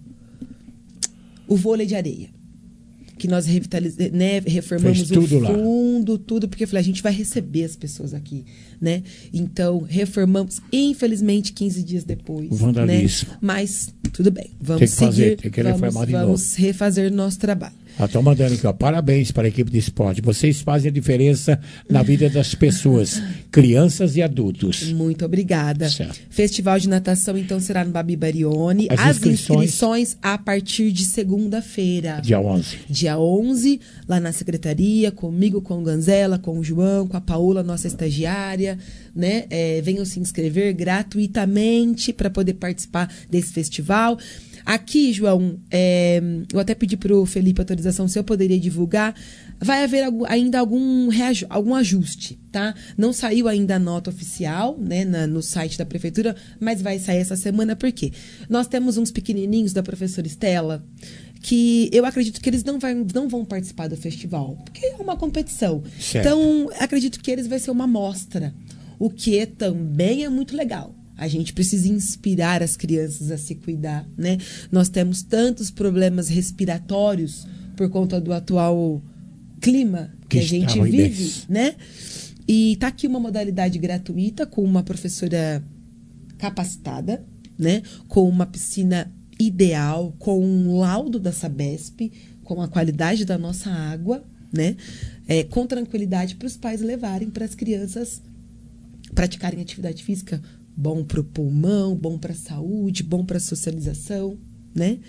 o vôlei de areia. Que nós revitalizamos, né, reformamos o fundo, lá. tudo, porque eu falei, a gente vai receber as pessoas aqui, né? Então, reformamos, infelizmente, quinze dias depois. O vandalismo. Né? Mas, tudo bem, vamos tem que seguir, fazer, tem que vamos, reformar de vamos novo. refazer nosso trabalho. Estou mandando aqui, ó, parabéns para a equipe de esporte. Vocês fazem a diferença na vida das pessoas, crianças e adultos. Muito obrigada. Certo. Festival de natação, então, será no Babi Barioni. As, As inscrições... inscrições a partir de segunda-feira. Dia onze. Dia onze, lá na secretaria, comigo, com o Ganzella, com o João, com a Paula, nossa estagiária, né? É, venham se inscrever gratuitamente para poder participar desse festival. Aqui, João, é, eu até pedi para o Felipe autorização se eu poderia divulgar. Vai haver ainda algum, algum ajuste, tá? Não saiu ainda a nota oficial, né, na, no site da prefeitura, mas vai sair essa semana, por quê? Nós temos uns pequenininhos da professora Estela, que eu acredito que eles não, vai, não vão participar do festival, porque é uma competição. Certo. Então, acredito que eles vai ser uma amostra, o que também é muito legal. A gente precisa inspirar as crianças a se cuidar, né? Nós temos tantos problemas respiratórios por conta do atual clima que, que a gente vive, bem. né? E tá aqui uma modalidade gratuita com uma professora capacitada, né? Com uma piscina ideal, com um laudo da Sabesp, com a qualidade da nossa água, né? É, com tranquilidade para os pais levarem para as crianças praticarem atividade física. Bom para o pulmão, bom para a saúde, bom para a socialização, né?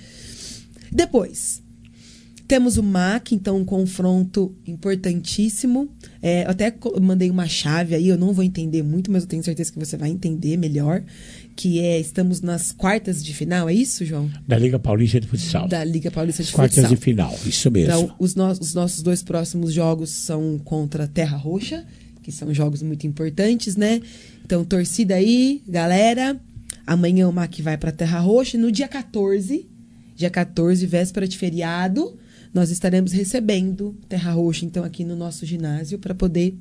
Depois, temos o M A C, então um confronto importantíssimo. É, eu até mandei uma chave aí, eu não vou entender muito, mas eu tenho certeza que você vai entender melhor. Que é, estamos nas quartas de final, é isso, João? Da Liga Paulista de Futsal. Da Liga Paulista de quartas Futsal. de final, isso mesmo. Então, os, no, os nossos dois próximos jogos são contra Terra Roxa, que são jogos muito importantes, né? Então, torcida aí, galera. Amanhã o M A C vai para Terra Roxa. E no dia quatorze, dia quatorze, véspera de feriado, nós estaremos recebendo Terra Roxa, então, aqui no nosso ginásio, para poder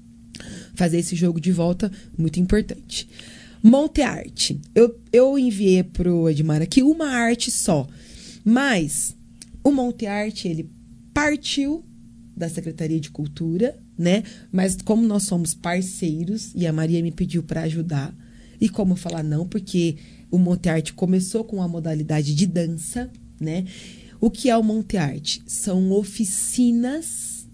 fazer esse jogo de volta muito importante. Monte Arte. Eu, eu enviei para o Edmar aqui uma arte só, mas o Monte Arte, ele partiu da Secretaria de Cultura, né? Mas como nós somos parceiros e a Maria me pediu para ajudar, e como falar não, porque o Monte Arte começou com a modalidade de dança, né? O que é o Monte Arte? São oficinas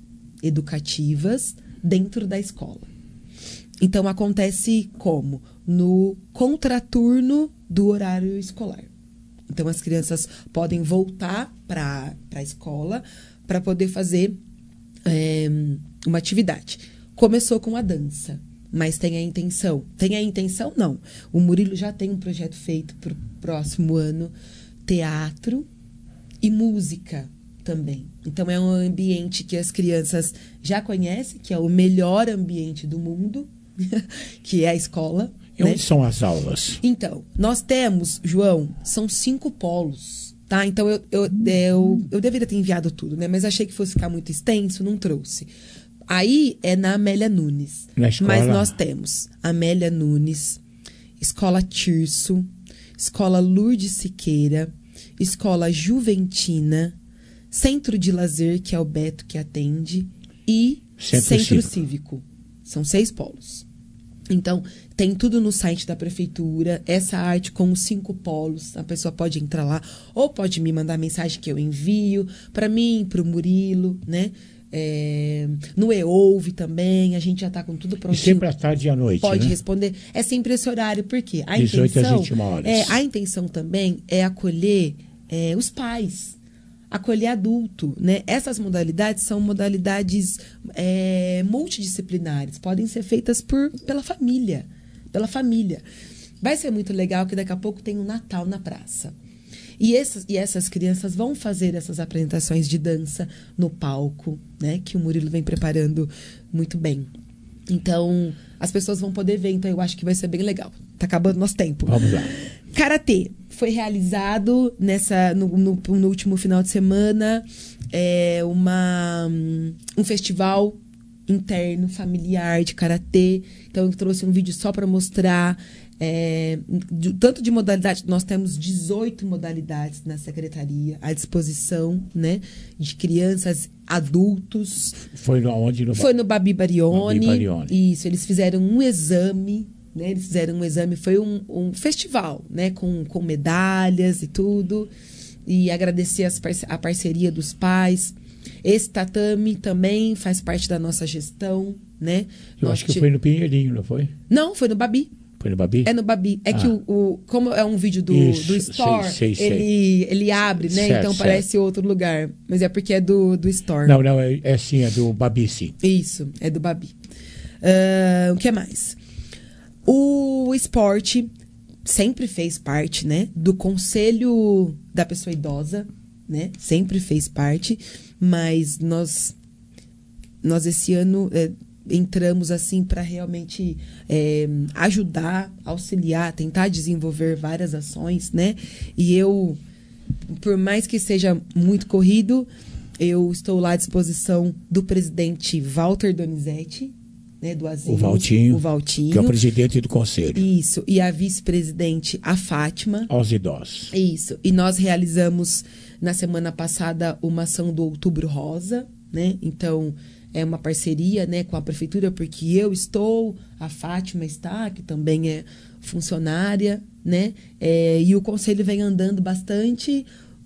educativas dentro da escola. Então, acontece como? No contraturno do horário escolar. Então, as crianças podem voltar para a escola para poder fazer é, uma atividade. Começou com a dança, mas tem a intenção. Tem a intenção? Não. O Murilo já tem um projeto feito para o próximo ano, teatro e música também. Então, é um ambiente que as crianças já conhecem, que é o melhor ambiente do mundo, que é a escola. E né? onde são as aulas? Então, nós temos, João, são cinco polos, tá? Então, eu, eu, eu, eu deveria ter enviado tudo, né? Mas achei que fosse ficar muito extenso, não trouxe. Aí é na Amélia Nunes. Na escola? Mas nós temos Amélia Nunes, Escola Tirso, Escola Lourdes Siqueira, Escola Juventina, Centro de Lazer, que é o Beto que atende, e Centro, Centro Cívico. Cívico. São seis polos. Então, tem tudo no site da prefeitura, essa arte com os cinco polos, a pessoa pode entrar lá, ou pode me mandar mensagem que eu envio, para mim, para o Murilo, né? É, no E-Ouve também, a gente já está com tudo prontinho. E sempre à tarde e à noite, Pode né? responder. É sempre esse horário, porque a dezoito intenção... às vinte e uma horas. É, a intenção também é acolher é, os pais, acolher adulto, né? Essas modalidades são modalidades é, multidisciplinares, podem ser feitas por, pela família, pela família. Vai ser muito legal que daqui a pouco tem um Natal na praça. E essas, e essas crianças vão fazer essas apresentações de dança no palco, né? Que o Murilo vem preparando muito bem. Então, as pessoas vão poder ver, então eu acho que vai ser bem legal. Tá acabando nosso tempo. Vamos lá. Karatê foi realizado nessa, no, no, no último final de semana é, uma, um festival interno, familiar de karatê. Então, eu trouxe um vídeo só para mostrar é, de, tanto de modalidade. Nós temos dezoito modalidades na secretaria à disposição, né, de crianças, adultos. Foi no, onde? No, foi no Babi Barione. Babi Barione. Isso, eles fizeram um exame. Né, eles fizeram um exame, foi um, um festival, né, com, com medalhas e tudo, e agradecer as parce- a parceria dos pais. Esse tatame também faz parte da nossa gestão, né? Eu Nós acho que t- foi no Pinheirinho, não foi? Não, foi no Babi. Foi no Babi? É no Babi. É Ah. que o, o... Como é um vídeo do, Isso, do Store, sei, sei, sei. Ele, ele abre, né? Certo, então certo. parece outro lugar. Mas é porque é do, do Store. Não, não, é, é sim, é do Babi, sim. Isso, é do Babi. Ah, o que mais? O esporte sempre fez parte, né, do conselho da pessoa idosa, né? Sempre fez parte, mas nós, nós esse ano é, entramos assim para realmente é, ajudar, auxiliar, tentar desenvolver várias ações, né? E eu, por mais que seja muito corrido, eu estou lá à disposição do presidente Walter Donizete, né, do Asilo, O Valtinho, o Valtinho, que é o presidente do conselho. Isso, e a vice-presidente, a Fátima. Aos idosos. Isso, e nós realizamos na semana passada uma ação do Outubro Rosa, né? Então, é uma parceria, né, com a prefeitura, porque eu estou, a Fátima está, que também é funcionária, né? É, e o conselho vem andando bastante.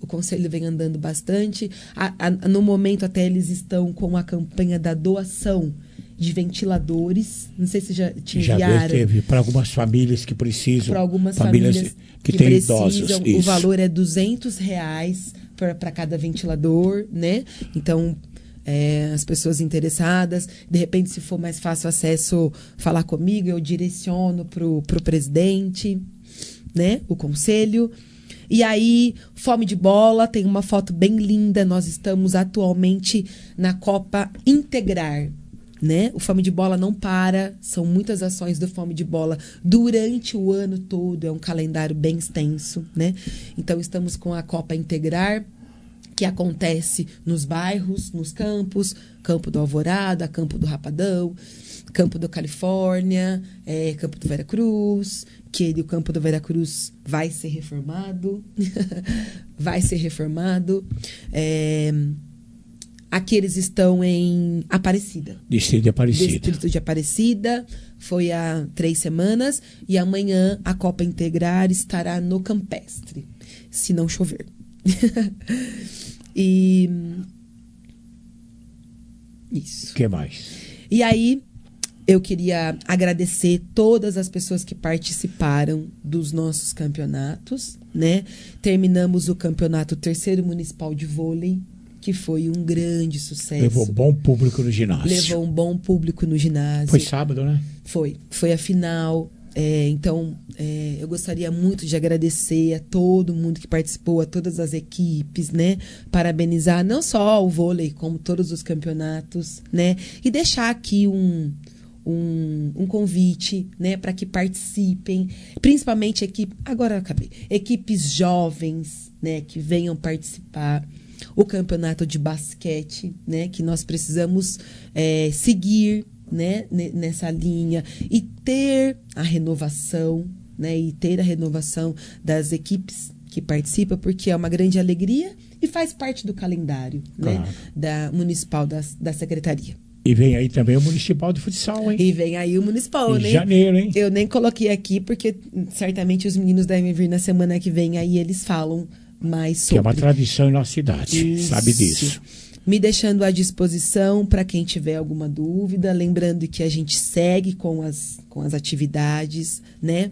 o conselho vem andando bastante. A, a, no momento, até eles estão com a campanha da doação de ventiladores. Não sei se já te enviaram. Já teve para algumas famílias que precisam. Para algumas famílias, famílias que, que têm precisam. Idosos. O valor é duzentos reais para cada ventilador, né? Então, é, as pessoas interessadas, de repente, se for mais fácil acesso, falar comigo, eu direciono para o presidente, né? O conselho. E aí, Fome de Bola, tem uma foto bem linda. Nós estamos atualmente na Copa Integrar, né? O Fome de Bola não para, são muitas ações do Fome de Bola durante o ano todo, é um calendário bem extenso, né? Então, estamos com a Copa Integrar, que acontece nos bairros, nos campos, Campo do Alvorada, Campo do Rapadão, Campo do Califórnia, é, Campo do Veracruz, que ele, o Campo do Veracruz vai ser reformado, vai ser reformado. É, aqui eles estão em Aparecida. Distrito de Aparecida. Distrito de Aparecida, foi há três semanas, e amanhã a Copa Integrar estará no Campestre, se não chover. E isso. O que mais? E aí, eu queria agradecer todas as pessoas que participaram dos nossos campeonatos, né? Terminamos o campeonato terceiro municipal de vôlei, que foi um grande sucesso. Levou bom público no ginásio. Levou um bom público no ginásio. Foi sábado, né? Foi. Foi a final. É, então, é, eu gostaria muito de agradecer a todo mundo que participou, a todas as equipes, né? Parabenizar não só o vôlei, como todos os campeonatos, né? E deixar aqui um, um, um convite, né? Para que participem, principalmente equipe, agora eu acabei, equipes jovens, né? Que venham participar. O campeonato de basquete, né? Que nós precisamos é, seguir, né, nessa linha e ter a renovação, né, e ter a renovação das equipes que participam, porque é uma grande alegria e faz parte do calendário, claro, né, da municipal da, da secretaria. E vem aí também o municipal de futsal, hein? E vem aí o municipal, né? Em janeiro, hein? Eu nem coloquei aqui porque certamente os meninos devem vir na semana que vem, aí eles falam mais sobre. Que é uma tradição em nossa cidade, Isso. Sabe disso. Me deixando à disposição para quem tiver alguma dúvida, lembrando que a gente segue com as, com as atividades, né?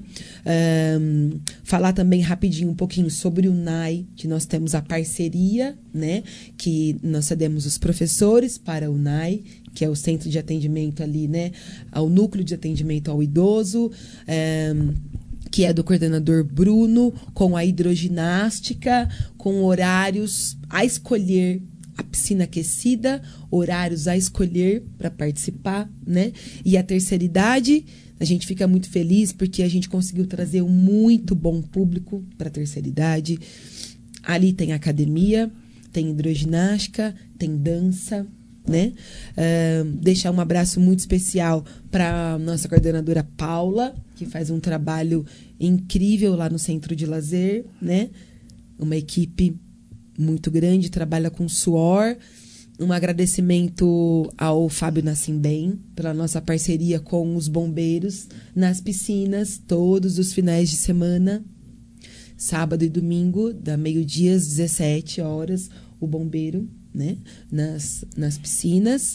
Um, falar também rapidinho um pouquinho sobre o N A I, que nós temos a parceria, né? Que nós cedemos os professores para o N A I, que é o centro de atendimento ali, né? Ao núcleo de atendimento ao idoso, um, que é do coordenador Bruno, com a hidroginástica, com horários a escolher, a piscina aquecida, horários a escolher para participar, né? E a terceira idade, a gente fica muito feliz porque a gente conseguiu trazer um muito bom público para a terceira idade. Ali tem academia, tem hidroginástica, tem dança, né? Uh, deixar um abraço muito especial para nossa coordenadora Paula, que faz um trabalho incrível lá no Centro de Lazer, né? Uma equipe muito grande, trabalha com suor. Um agradecimento ao Fábio Nassimbem pela nossa parceria com os bombeiros nas piscinas todos os finais de semana, sábado e domingo, da meio-dia às dezessete horas, o bombeiro, né, nas, nas piscinas.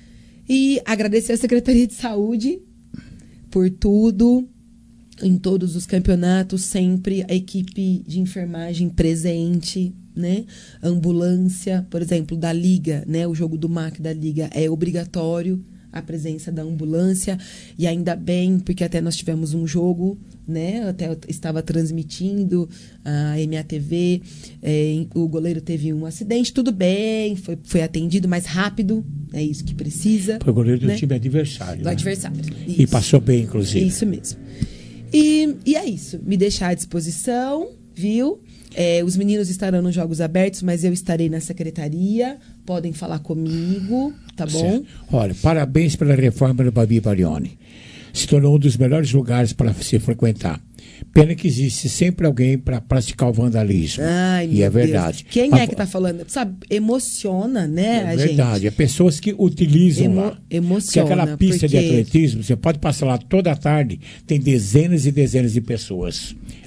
E agradecer à Secretaria de Saúde por tudo, em todos os campeonatos, sempre a equipe de enfermagem presente, né? Ambulância, por exemplo, da Liga, né? O jogo do M A C da Liga é obrigatório a presença da ambulância, e ainda bem, porque até nós tivemos um jogo, né? Até eu estava transmitindo a M A T V, é, o goleiro teve um acidente, tudo bem, foi, foi atendido mais rápido, é isso que precisa. Foi o goleiro do né? time adversário. Do né? adversário. E Isso. passou bem, inclusive. Isso mesmo. E, e é isso, me deixar à disposição, viu? É, os meninos estarão nos Jogos Abertos, mas eu estarei na secretaria. Podem falar comigo, tá bom? Certo. Olha, parabéns pela reforma do Babi Barioni. Se tornou um dos melhores lugares para se frequentar. Pena que existe sempre alguém para praticar o vandalismo. Ai, e é verdade. Deus. Quem Mas, é que está falando? Sabe, emociona, né, é a verdade. gente? É pessoas que utilizam Emo lá. Emociona. Porque aquela pista porque... de atletismo, você pode passar lá toda a tarde, tem dezenas e dezenas de pessoas.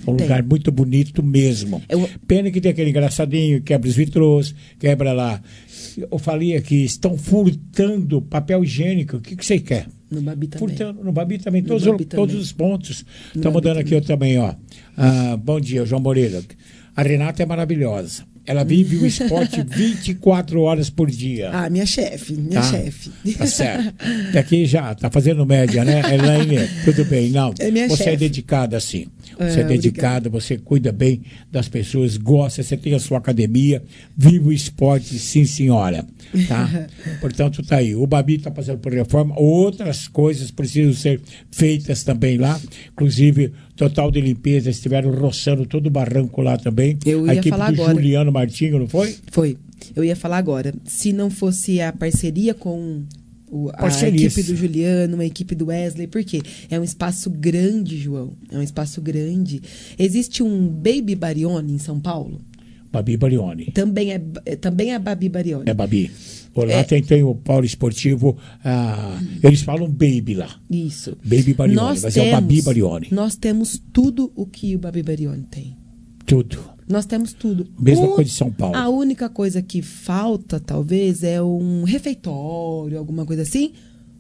É um Tem. lugar muito bonito mesmo. Eu- Pena que tem aquele engraçadinho, quebra os vitrôs, quebra lá. Eu falei aqui, estão furtando papel higiênico. O que, que você quer? No Babi também. Furtando, no Babi também, No todos, Babi todos também. os pontos. No Estamos Babi dando aqui eu também, ó. Ah, bom dia, João Moreira. A Renata é maravilhosa. Ela vive o esporte vinte e quatro horas por dia. Ah, minha chefe, minha Tá? chefe. Tá certo. Daqui já, tá fazendo média, né? Elaine, tudo bem. Não, É minha você é chefe. dedicada, sim. Você é, É, dedicada, você cuida bem das pessoas, gosta, você tem a sua academia, vive o esporte, sim, senhora. Tá? Portanto, tá aí. O Babi tá passando por reforma, outras coisas precisam ser feitas também lá. Inclusive, total de limpeza, estiveram roçando todo o barranco lá também. Eu a ia equipe falar do agora. Juliano Martinho, não foi? Foi. Eu ia falar agora. Se não fosse a parceria com o, a Parceria. equipe do Juliano, a equipe do Wesley, por quê? É um espaço grande, João. É um espaço grande. Existe um Baby Barione em São Paulo. Babi Barione. Também é, é- também é Babi Barione. É, Babi. Por lá É. tem, tem o Paulo Esportivo, ah, eles falam Baby lá. Isso. Baby Barione, Nós mas é o Babi Barione. Nós temos tudo o que o Babi Barione tem. Tudo. Nós temos tudo. Mesma O- coisa de São Paulo. A única coisa que falta, talvez, é um refeitório, alguma coisa assim.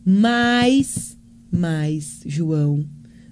Mas, mas, João,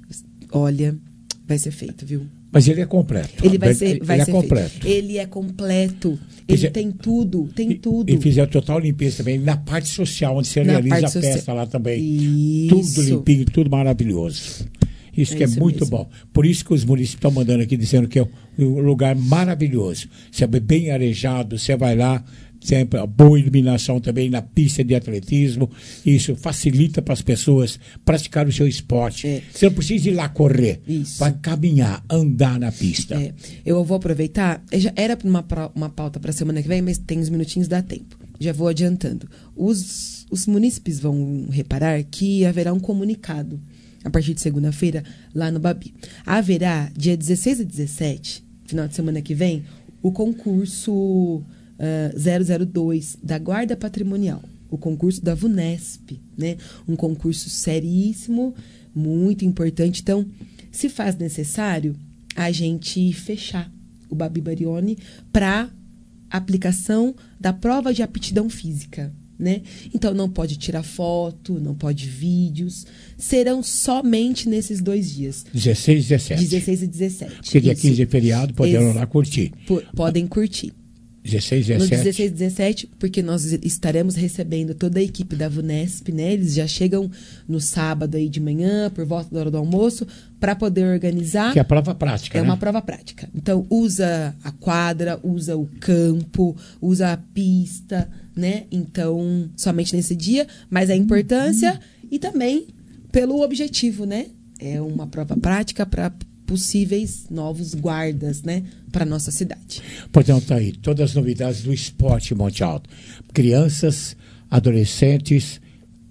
olha, vai ser feito, viu? Mas ele é completo. Ele vai ser, vai ele ser é completo. feito. Ele é completo. Ele Fizer- tem tudo, tem tudo. E fizeram total limpeza também na parte social, onde você Na realiza a parte social. festa lá também. Isso. Tudo limpinho, tudo maravilhoso. Isso É que é isso muito mesmo. bom. Por isso que os municípios estão mandando aqui, dizendo que é um lugar maravilhoso. Você é bem arejado, você vai lá, sempre a boa iluminação também na pista de atletismo. Isso facilita para as pessoas praticar o seu esporte. Você não precisa ir lá correr. É. Isso. Vai caminhar, andar na pista. É, eu vou aproveitar. Já era uma, pra- uma pauta para a semana que vem, mas tem uns minutinhos, dá tempo. Já vou adiantando. Os, os munícipes vão reparar que haverá um comunicado a partir de segunda-feira lá no Babi. Haverá, dia dezesseis e dezessete, final de semana que vem, o concurso ah, zero zero dois da Guarda Patrimonial. O concurso da VUNESP, né? Um concurso seríssimo, muito importante. Então, se faz necessário a gente fechar o Babi Barione para aplicação da prova de aptidão física, né? Então, não pode tirar foto, não pode vídeos. Serão somente nesses dois dias. dezesseis e dezessete. dezesseis e dezessete. Porque dia Isso. quinze é feriado, poderão Ex- lá curtir. Po- Podem curtir. dezesseis e No dezessete. dezesseis e dezessete, porque nós estaremos recebendo toda a equipe da VUNESP, né? Eles já chegam no sábado aí de manhã, por volta da hora do almoço, para poder organizar. Que é a prova prática, É né? uma prova prática. Então, usa a quadra, usa o campo, usa a pista, né? Então, somente nesse dia, mas a importância e também pelo objetivo, né? É uma prova prática para possíveis novos guardas, né? Para nossa cidade. Portanto, tá aí todas as novidades do esporte em Monte Alto. Crianças, adolescentes,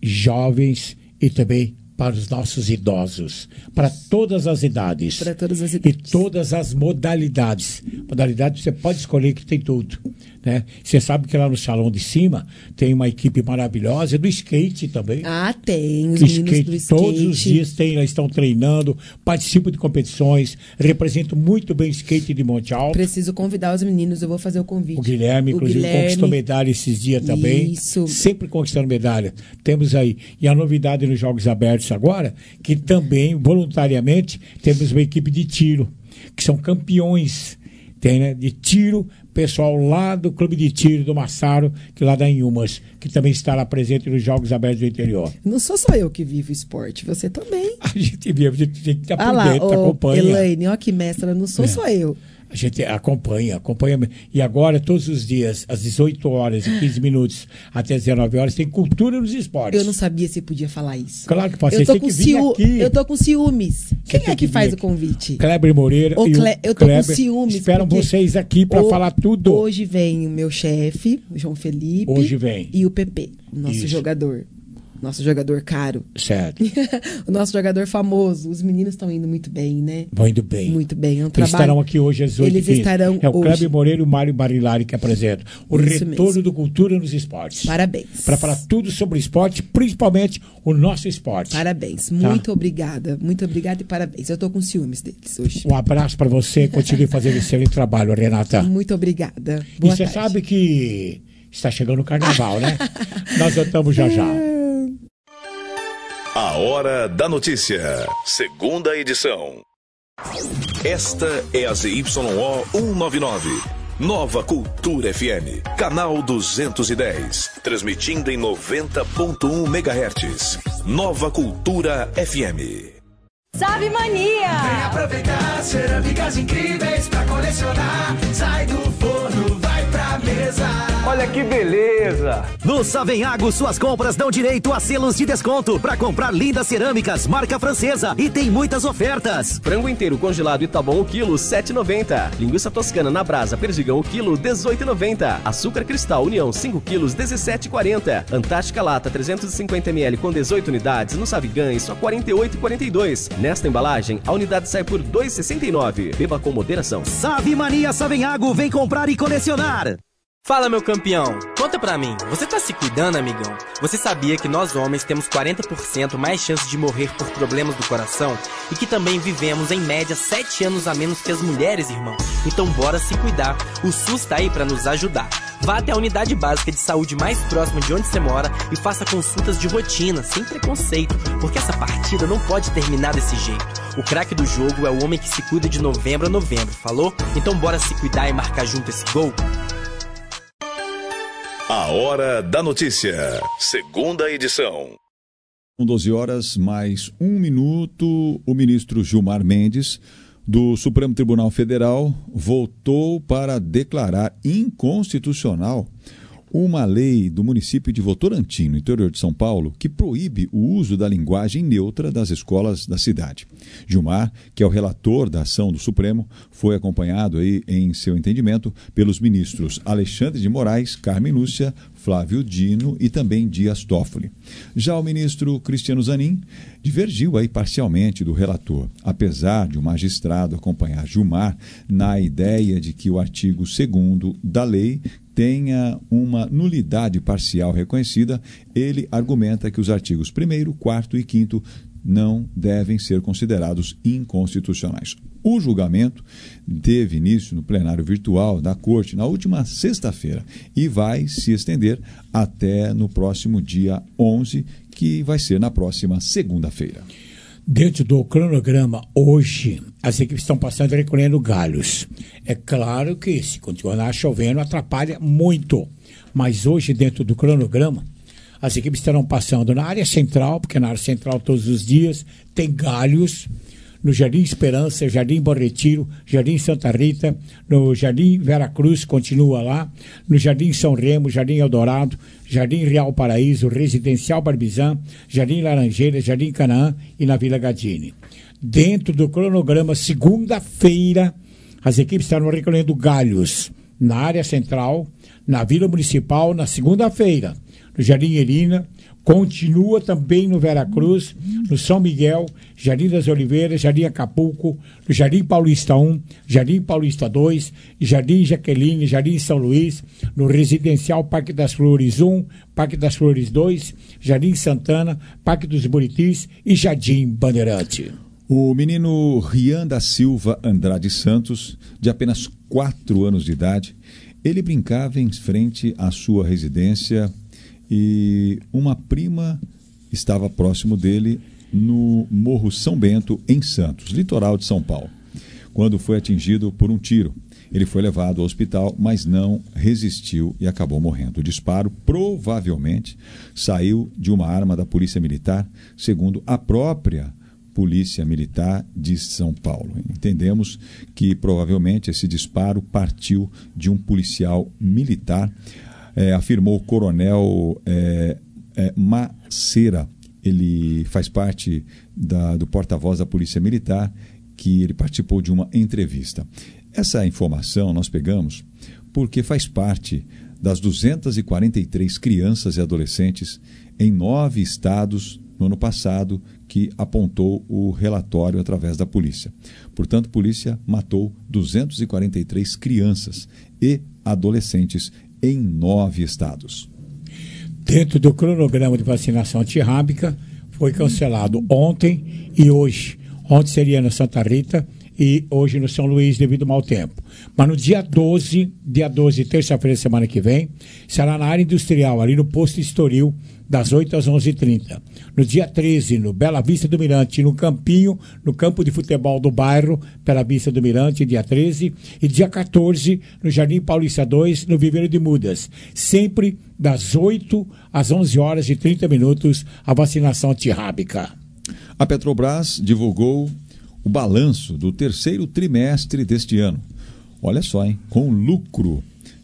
jovens e também para os nossos idosos. Para todas as idades. Para todas as idades. E todas as modalidades. Modalidade você pode escolher que tem tudo. Né? Você sabe que lá no salão de cima tem uma equipe maravilhosa do skate também. Ah, tem. Os Do meninos skate, do skate. todos os dias tem, eles estão treinando, participam de competições, representam muito bem o skate de Monte Alto. Preciso convidar os meninos, eu vou fazer o convite. O Guilherme, O inclusive, Guilherme. conquistou medalha esses dias também. Isso. Sempre conquistando medalha. Temos aí. E a novidade nos Jogos Abertos agora, que também, voluntariamente, temos uma equipe de tiro, que são campeões. Tem, né, de tiro, pessoal lá do Clube de Tiro do Massaro, que lá da Inhumas, que também estará presente nos Jogos Abertos do Interior. Não sou só eu que vivo esporte, você também. A gente vive, a gente tem que estar Ah por lá, dentro, ô, acompanha. Elaine, ó que mestra, não sou É. só eu. A gente acompanha, acompanha. E agora, todos os dias, às dezoito horas e quinze minutos até às dezenove horas, tem cultura nos esportes. Eu não sabia se podia falar isso. Claro que pode Eu ser. tô Tem com que vir ciú- aqui. Eu tô com ciúmes. Quem tem é que que faz vir o convite? Kleber Moreira Ô, e Cle- o eu tô Kleber com ciúmes. esperam porque vocês aqui para ho- falar tudo. Hoje vem o meu chefe, o João Felipe. Hoje vem. E o Pepe, o nosso Isso. jogador. nosso jogador caro. Certo. O nosso jogador famoso. Os meninos estão indo muito bem, né? Vão indo bem. Muito bem. É um Eles trabalho... estarão aqui hoje às oito e quinze. Eles estarão É o hoje. Cléber Moreira e o Mário Barilari que apresentam o Isso retorno mesmo. do Cultura nos Esportes. Parabéns. Para falar tudo sobre o esporte, principalmente o nosso esporte. Parabéns. Tá? Muito obrigada. Muito obrigada e parabéns. Eu tô com ciúmes deles hoje. Um abraço para você. Continue fazendo excelente trabalho, Renata. Muito obrigada. E Boa você tarde. sabe que está chegando o carnaval, né? Nós voltamos já já. A Hora da Notícia, segunda edição. Esta é a Z Y O cento e noventa e nove, Nova Cultura F M, canal duzentos e dez, transmitindo em noventa ponto um megahertz. Nova Cultura F M. Sabe Mania! Vem aproveitar cerâmicas incríveis pra colecionar. Sai do forno, vai pra mesa. Olha que beleza! No Savenhago, suas compras dão direito a selos de desconto para comprar lindas cerâmicas marca francesa e tem muitas ofertas. Frango inteiro congelado Itabom o quilo sete reais e noventa centavos. Linguiça toscana na brasa Perdigão o quilo dezoito reais e noventa centavos. Açúcar cristal União cinco quilos dezessete reais e quarenta centavos. Antártica Lata trezentos e cinquenta mililitros com dezoito unidades no Savigães só quarenta e oito reais e quarenta e dois centavos. Nesta embalagem, a unidade sai por dois reais e sessenta e nove centavos. Beba com moderação. Sabe Mania Savenhago, vem comprar e colecionar. Fala, meu campeão, conta pra mim, você tá se cuidando, amigão? Você sabia que nós homens temos quarenta por cento mais chances de morrer por problemas do coração? E que também vivemos, em média, sete anos a menos que as mulheres, irmão? Então bora se cuidar, o SUS tá aí pra nos ajudar. Vá até a unidade básica de saúde mais próxima de onde você mora e faça consultas de rotina, sem preconceito, porque essa partida não pode terminar desse jeito. O craque do jogo é o homem que se cuida de novembro a novembro, falou? Então bora se cuidar e marcar junto esse gol? A Hora da Notícia, segunda edição. Com doze horas mais um minuto, o ministro Gilmar Mendes, do Supremo Tribunal Federal, voltou para declarar inconstitucional uma lei do município de Votorantim, no interior de São Paulo, que proíbe o uso da linguagem neutra das escolas da cidade. Gilmar, que é o relator da ação do Supremo, foi acompanhado aí, em seu entendimento, pelos ministros Alexandre de Moraes, Carmen Lúcia, Flávio Dino e também Dias Toffoli. Já o ministro Cristiano Zanin divergiu aí parcialmente do relator, apesar de o magistrado acompanhar Gilmar na ideia de que o artigo segundo da lei tenha uma nulidade parcial reconhecida. Ele argumenta que os artigos primeiro, quarto e quinto não devem ser considerados inconstitucionais. O julgamento teve início no plenário virtual da Corte na última sexta-feira e vai se estender até no próximo dia onze, que vai ser na próxima segunda-feira. Dentro do cronograma, hoje, as equipes estão passando recolhendo galhos. É claro que, se continuar chovendo, atrapalha muito. Mas hoje, dentro do cronograma, as equipes estarão passando na área central, porque na área central todos os dias tem galhos, no Jardim Esperança, Jardim Bom Retiro, Jardim Santa Rita, no Jardim Veracruz, continua lá, no Jardim São Remo, Jardim Eldorado, Jardim Real Paraíso, Residencial Barbizan, Jardim Laranjeiras, Jardim Canaã e na Vila Gadini. Dentro do cronograma, segunda-feira, as equipes estarão recolhendo galhos na área central, na Vila Municipal, na segunda-feira, no Jardim Erina, continua também no Veracruz, no São Miguel, Jardim das Oliveiras, Jardim Acapulco, no Jardim Paulista um, Jardim Paulista dois, Jardim Jaqueline, Jardim São Luís, no Residencial Parque das Flores um, Parque das Flores dois, Jardim Santana, Parque dos Buritis e Jardim Bandeirante. O menino Rian da Silva Andrade Santos, de apenas quatro anos de idade, ele brincava em frente à sua residência e uma prima estava próximo dele no Morro São Bento, em Santos, litoral de São Paulo, quando foi atingido por um tiro. Ele foi levado ao hospital, mas não resistiu e acabou morrendo. O disparo provavelmente saiu de uma arma da Polícia Militar, segundo a própria Polícia Militar de São Paulo. Entendemos que provavelmente esse disparo partiu de um policial militar, É, afirmou o coronel é, é, Macera. Ele faz parte da, do porta-voz da Polícia Militar, que ele participou de uma entrevista. Essa informação nós pegamos porque faz parte das duzentas e quarenta e três crianças e adolescentes em nove estados no ano passado, que apontou o relatório através da polícia. Portanto, a polícia matou duzentas e quarenta e três crianças e adolescentes em nove estados. Dentro do cronograma de vacinação antirrábica, foi cancelado ontem e hoje. Ontem seria na Santa Rita e hoje no São Luís, devido ao mau tempo. Mas no dia doze, dia doze, terça-feira, semana que vem, será na área industrial, ali no posto Estoril, das oito às onze e trinta. No dia treze, no Bela Vista do Mirante, no Campinho, no campo de futebol do bairro, Bela Vista do Mirante, dia treze. E dia quatorze, no Jardim Paulista dois, no Viveiro de Mudas. Sempre das oito às onze horas e trinta minutos, a vacinação antirrábica. A Petrobras divulgou o balanço do terceiro trimestre deste ano. Olha só, hein? Com lucro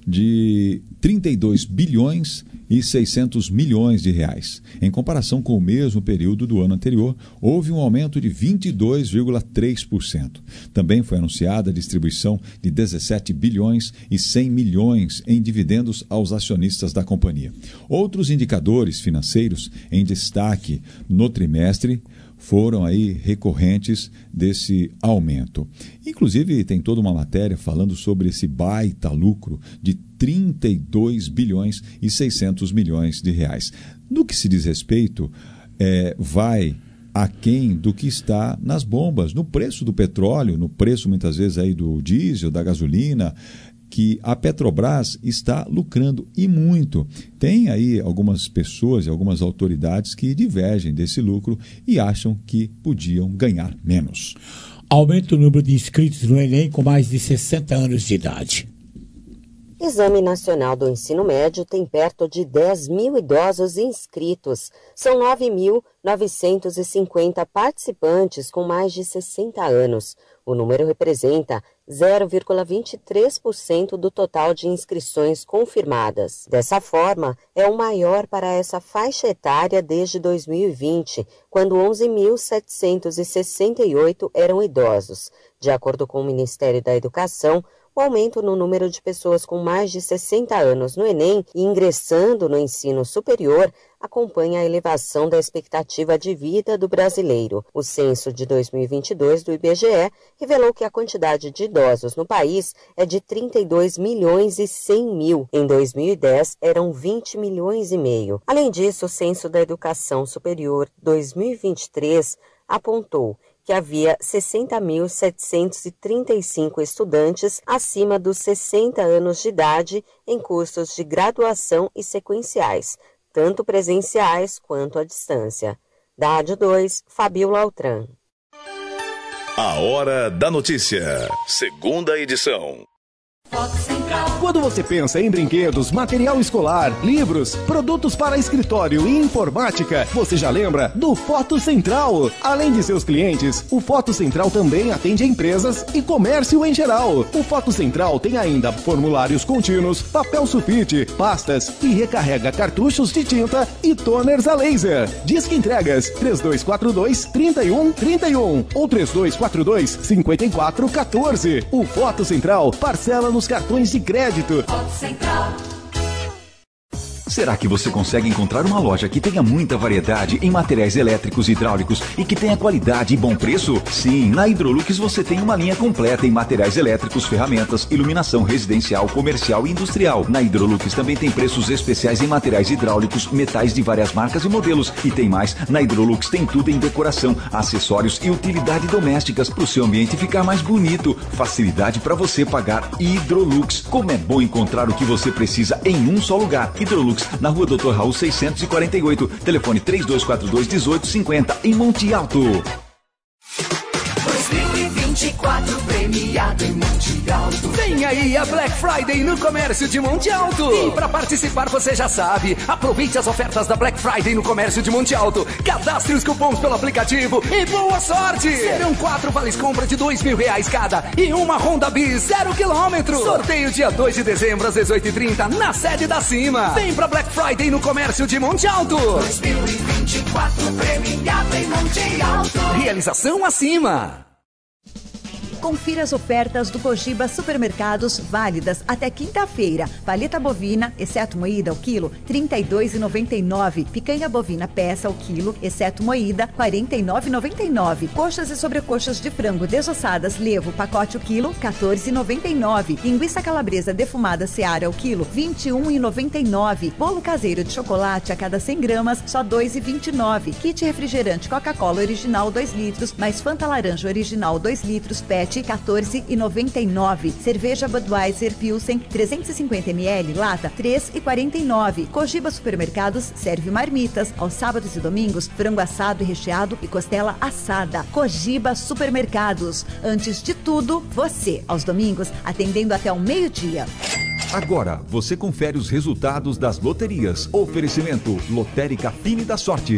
de trinta e dois bilhões e seiscentos milhões de reais. Em comparação com o mesmo período do ano anterior, houve um aumento de vinte e dois vírgula três por cento. Também foi anunciada a distribuição de dezessete bilhões e cem milhões em dividendos aos acionistas da companhia. Outros indicadores financeiros em destaque no trimestre foram aí recorrentes desse aumento. Inclusive, tem toda uma matéria falando sobre esse baita lucro de trinta e dois bilhões e seiscentos milhões de reais. No que se diz respeito, é, vai aquém do que está nas bombas, no preço do petróleo, no preço muitas vezes aí do diesel, da gasolina, que a Petrobras está lucrando e muito. Tem aí algumas pessoas e algumas autoridades que divergem desse lucro e acham que podiam ganhar menos. Aumenta o número de inscritos no Enem com mais de sessenta anos de idade. Exame Nacional do Ensino Médio tem perto de dez mil idosos inscritos. São nove mil novecentos e cinquenta participantes com mais de sessenta anos. O número representa zero vírgula vinte e três por cento do total de inscrições confirmadas. Dessa forma, é o maior para essa faixa etária desde dois mil e vinte, quando onze mil setecentos e sessenta e oito eram idosos. De acordo com o Ministério da Educação, o aumento no número de pessoas com mais de sessenta anos no Enem e ingressando no ensino superior acompanha a elevação da expectativa de vida do brasileiro. O censo de dois mil e vinte e dois do I B G E revelou que a quantidade de idosos no país é de trinta e dois milhões e cem mil. Em dois mil e dez, eram vinte milhões e meio. Além disso, o censo da educação superior dois mil e vinte e três apontou que havia sessenta mil setecentos e trinta e cinco estudantes acima dos sessenta anos de idade em cursos de graduação e sequenciais, tanto presenciais quanto à distância. Da Rádio dois, Fabiola Altran. A Hora da Notícia, segunda edição. Quando você pensa em brinquedos, material escolar, livros, produtos para escritório e informática, você já lembra do Foto Central. Além de seus clientes, o Foto Central também atende empresas e comércio em geral. O Foto Central tem ainda formulários contínuos, papel sulfite, pastas e recarrega cartuchos de tinta e toners a laser. Disque entregas três dois quatro dois, três um três um ou três dois quatro dois, cinco quatro um quatro. O Foto Central parcela nos cartões de crédito. Será que você consegue encontrar uma loja que tenha muita variedade em materiais elétricos e hidráulicos e que tenha qualidade e bom preço? Sim, na Hidrolux você tem uma linha completa em materiais elétricos, ferramentas, iluminação residencial, comercial e industrial. Na Hidrolux também tem preços especiais em materiais hidráulicos, metais de várias marcas e modelos. E tem mais, na Hidrolux tem tudo em decoração, acessórios e utilidade domésticas para o seu ambiente ficar mais bonito. Facilidade para você pagar Hidrolux. Como é bom encontrar o que você precisa em um só lugar. Hidrolux, na rua doutor Raul seiscentos e quarenta e oito, telefone três dois quatro dois, um oito cinco zero, em Monte Alto. dois mil e vinte e quatro premiado em Monte Alto. Vem aí a Black Friday no comércio de Monte Alto. E para participar você já sabe, aproveite as ofertas da Black Friday no comércio de Monte Alto. Cadastre os cupons pelo aplicativo e boa sorte. Serão quatro vales compra de dois mil reais cada e uma Honda Bis zero quilômetro. Sorteio dia dois de dezembro às dezoito e trinta na sede da Cima. Vem pra Black Friday no comércio de Monte Alto. dois mil e vinte e quatro premiado em Monte Alto. Realização acima. Confira as ofertas do Cogiba Supermercados válidas até quinta-feira. Paleta bovina, exceto moída ao quilo, trinta e dois reais e noventa e nove centavos. Picanha bovina peça ao quilo, exceto moída, quarenta e nove reais e noventa e nove centavos. Coxas e sobrecoxas de frango desossadas Levo, pacote o quilo, quatorze reais e noventa e nove centavos. Linguiça calabresa defumada Seara ao quilo, vinte e um reais e noventa e nove centavos. Bolo caseiro de chocolate a cada cem gramas, só dois reais e vinte e nove centavos. Kit refrigerante Coca-Cola original dois litros, mais Fanta laranja original dois litros, Pet, quatorze reais e noventa e nove centavos. Cerveja Budweiser Pilsen, trezentos e cinquenta mililitros, lata, três reais e quarenta e nove centavos. Cogiba Supermercados serve marmitas. Aos sábados e domingos, frango assado e recheado e costela assada. Cogiba Supermercados. Antes de tudo, você. Aos domingos, atendendo até o meio-dia. Agora, você confere os resultados das loterias. Oferecimento Lotérica Fine da Sorte.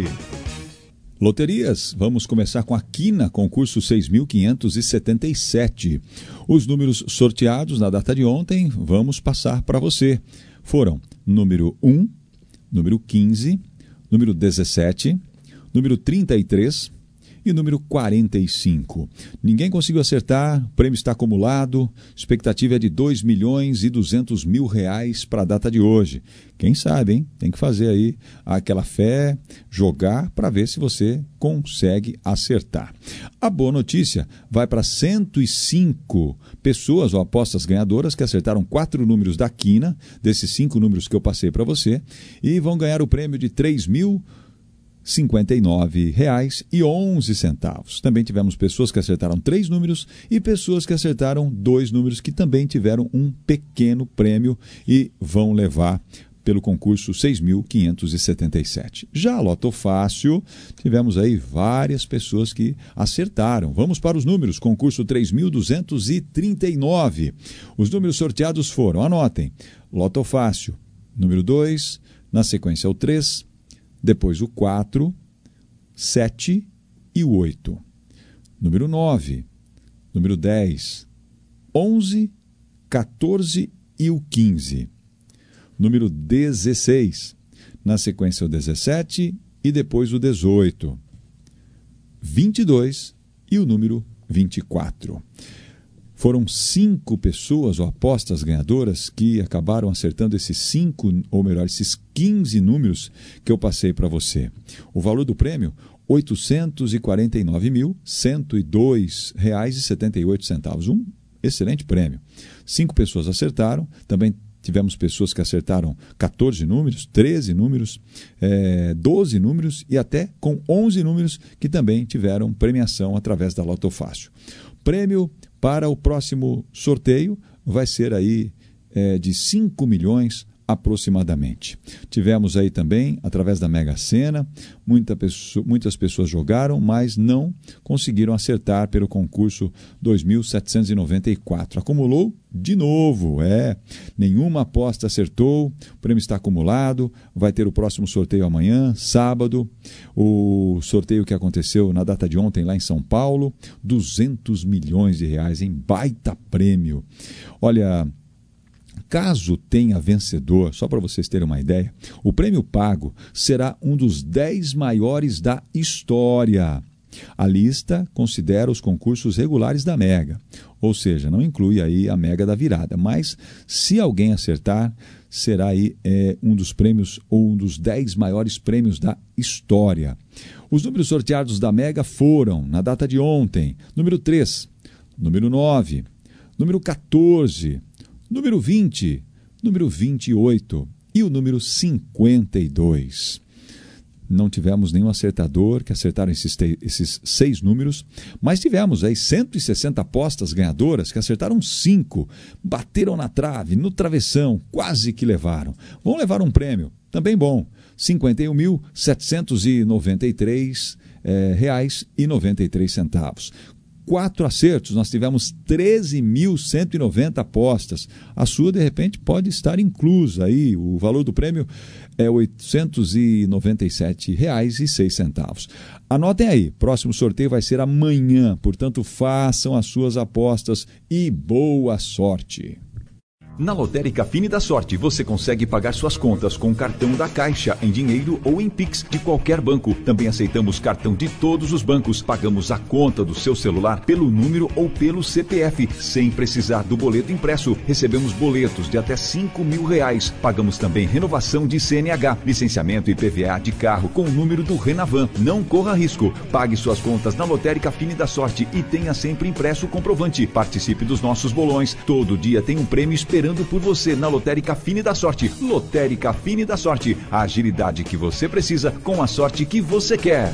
Loterias, vamos começar com a Quina, concurso seis mil quinhentos e setenta e sete. Os números sorteados na data de ontem, vamos passar para você. Foram número um, número quinze, número dezessete, número trinta e três e número quarenta e cinco. Ninguém conseguiu acertar, o prêmio está acumulado, expectativa é de dois milhões e duzentos mil reais para a data de hoje. Quem sabe, hein? Tem que fazer aí aquela fé, jogar para ver se você consegue acertar. A boa notícia vai para cento e cinco pessoas ou apostas ganhadoras que acertaram quatro números da Quina, desses cinco números que eu passei para você, e vão ganhar o prêmio de três mil cinquenta e nove reais e onze centavos. Também tivemos pessoas que acertaram três números e pessoas que acertaram dois números que também tiveram um pequeno prêmio e vão levar pelo concurso seis mil quinhentos e setenta e sete. Já a Loto Fácil, tivemos aí várias pessoas que acertaram. Vamos para os números, concurso três mil duzentos e trinta e nove. Os números sorteados foram, anotem, Loto Fácil, número dois, na sequência o três, depois o quatro, sete e o oito. Número nove, número dez, onze, quatorze e o quinze. Número dezesseis, na sequência o dezessete e depois o dezoito. vinte e dois e o número vinte e quatro. Foram cinco pessoas ou apostas ganhadoras que acabaram acertando esses cinco, ou melhor, esses quinze números que eu passei para você. O valor do prêmio, oitocentos e quarenta e nove mil, cento e dois reais e setenta e oito centavos. Um excelente prêmio. Cinco pessoas acertaram, também tivemos pessoas que acertaram quatorze números, treze números, é, doze números e até com onze números que também tiveram premiação através da Loto Fácil. Prêmio para o próximo sorteio vai ser aí é, de cinco milhões aproximadamente. Tivemos aí também, através da Mega Sena, muita pessoa, muitas pessoas jogaram, mas não conseguiram acertar pelo concurso dois mil setecentos e noventa e quatro. Acumulou de novo, é. Nenhuma aposta acertou, o prêmio está acumulado, vai ter o próximo sorteio amanhã, sábado. O sorteio que aconteceu na data de ontem lá em São Paulo, duzentos milhões de reais em baita prêmio. Olha, caso tenha vencedor, só para vocês terem uma ideia, o prêmio pago será um dos dez maiores da história. A lista considera os concursos regulares da Mega, ou seja, não inclui aí a Mega da Virada, mas se alguém acertar, será aí é, um dos prêmios ou um dos dez maiores prêmios da história. Os números sorteados da Mega foram, na data de ontem, número três, número nove, número quatorze, número vinte, número vinte e oito e o número cinquenta e dois. Não tivemos nenhum acertador que acertaram esses, te, esses seis números, mas tivemos aí cento e sessenta apostas ganhadoras que acertaram cinco, bateram na trave, no travessão, quase que levaram. Vão levar um prêmio, também bom, cinquenta e um mil setecentos e noventa e três reais e noventa e três centavos. Quatro acertos, nós tivemos treze mil cento e noventa apostas. A sua, de repente, pode estar inclusa aí. O valor do prêmio é oitocentos e noventa e sete reais e seis centavos. Anotem aí, próximo sorteio vai ser amanhã, portanto, façam as suas apostas e boa sorte. Na Lotérica Fine da Sorte, você consegue pagar suas contas com cartão da Caixa, em dinheiro ou em Pix de qualquer banco. Também aceitamos cartão de todos os bancos. Pagamos a conta do seu celular pelo número ou pelo C P F, sem precisar do boleto impresso. Recebemos boletos de até cinco mil reais. Pagamos também renovação de C N H, licenciamento e I P V A de carro com o número do Renavan. Não corra risco. Pague suas contas na Lotérica Fine da Sorte e tenha sempre impresso o comprovante. Participe dos nossos bolões. Todo dia tem um prêmio esperando por você na Lotérica Fine da Sorte. Lotérica Fine da Sorte. A agilidade que você precisa com a sorte que você quer.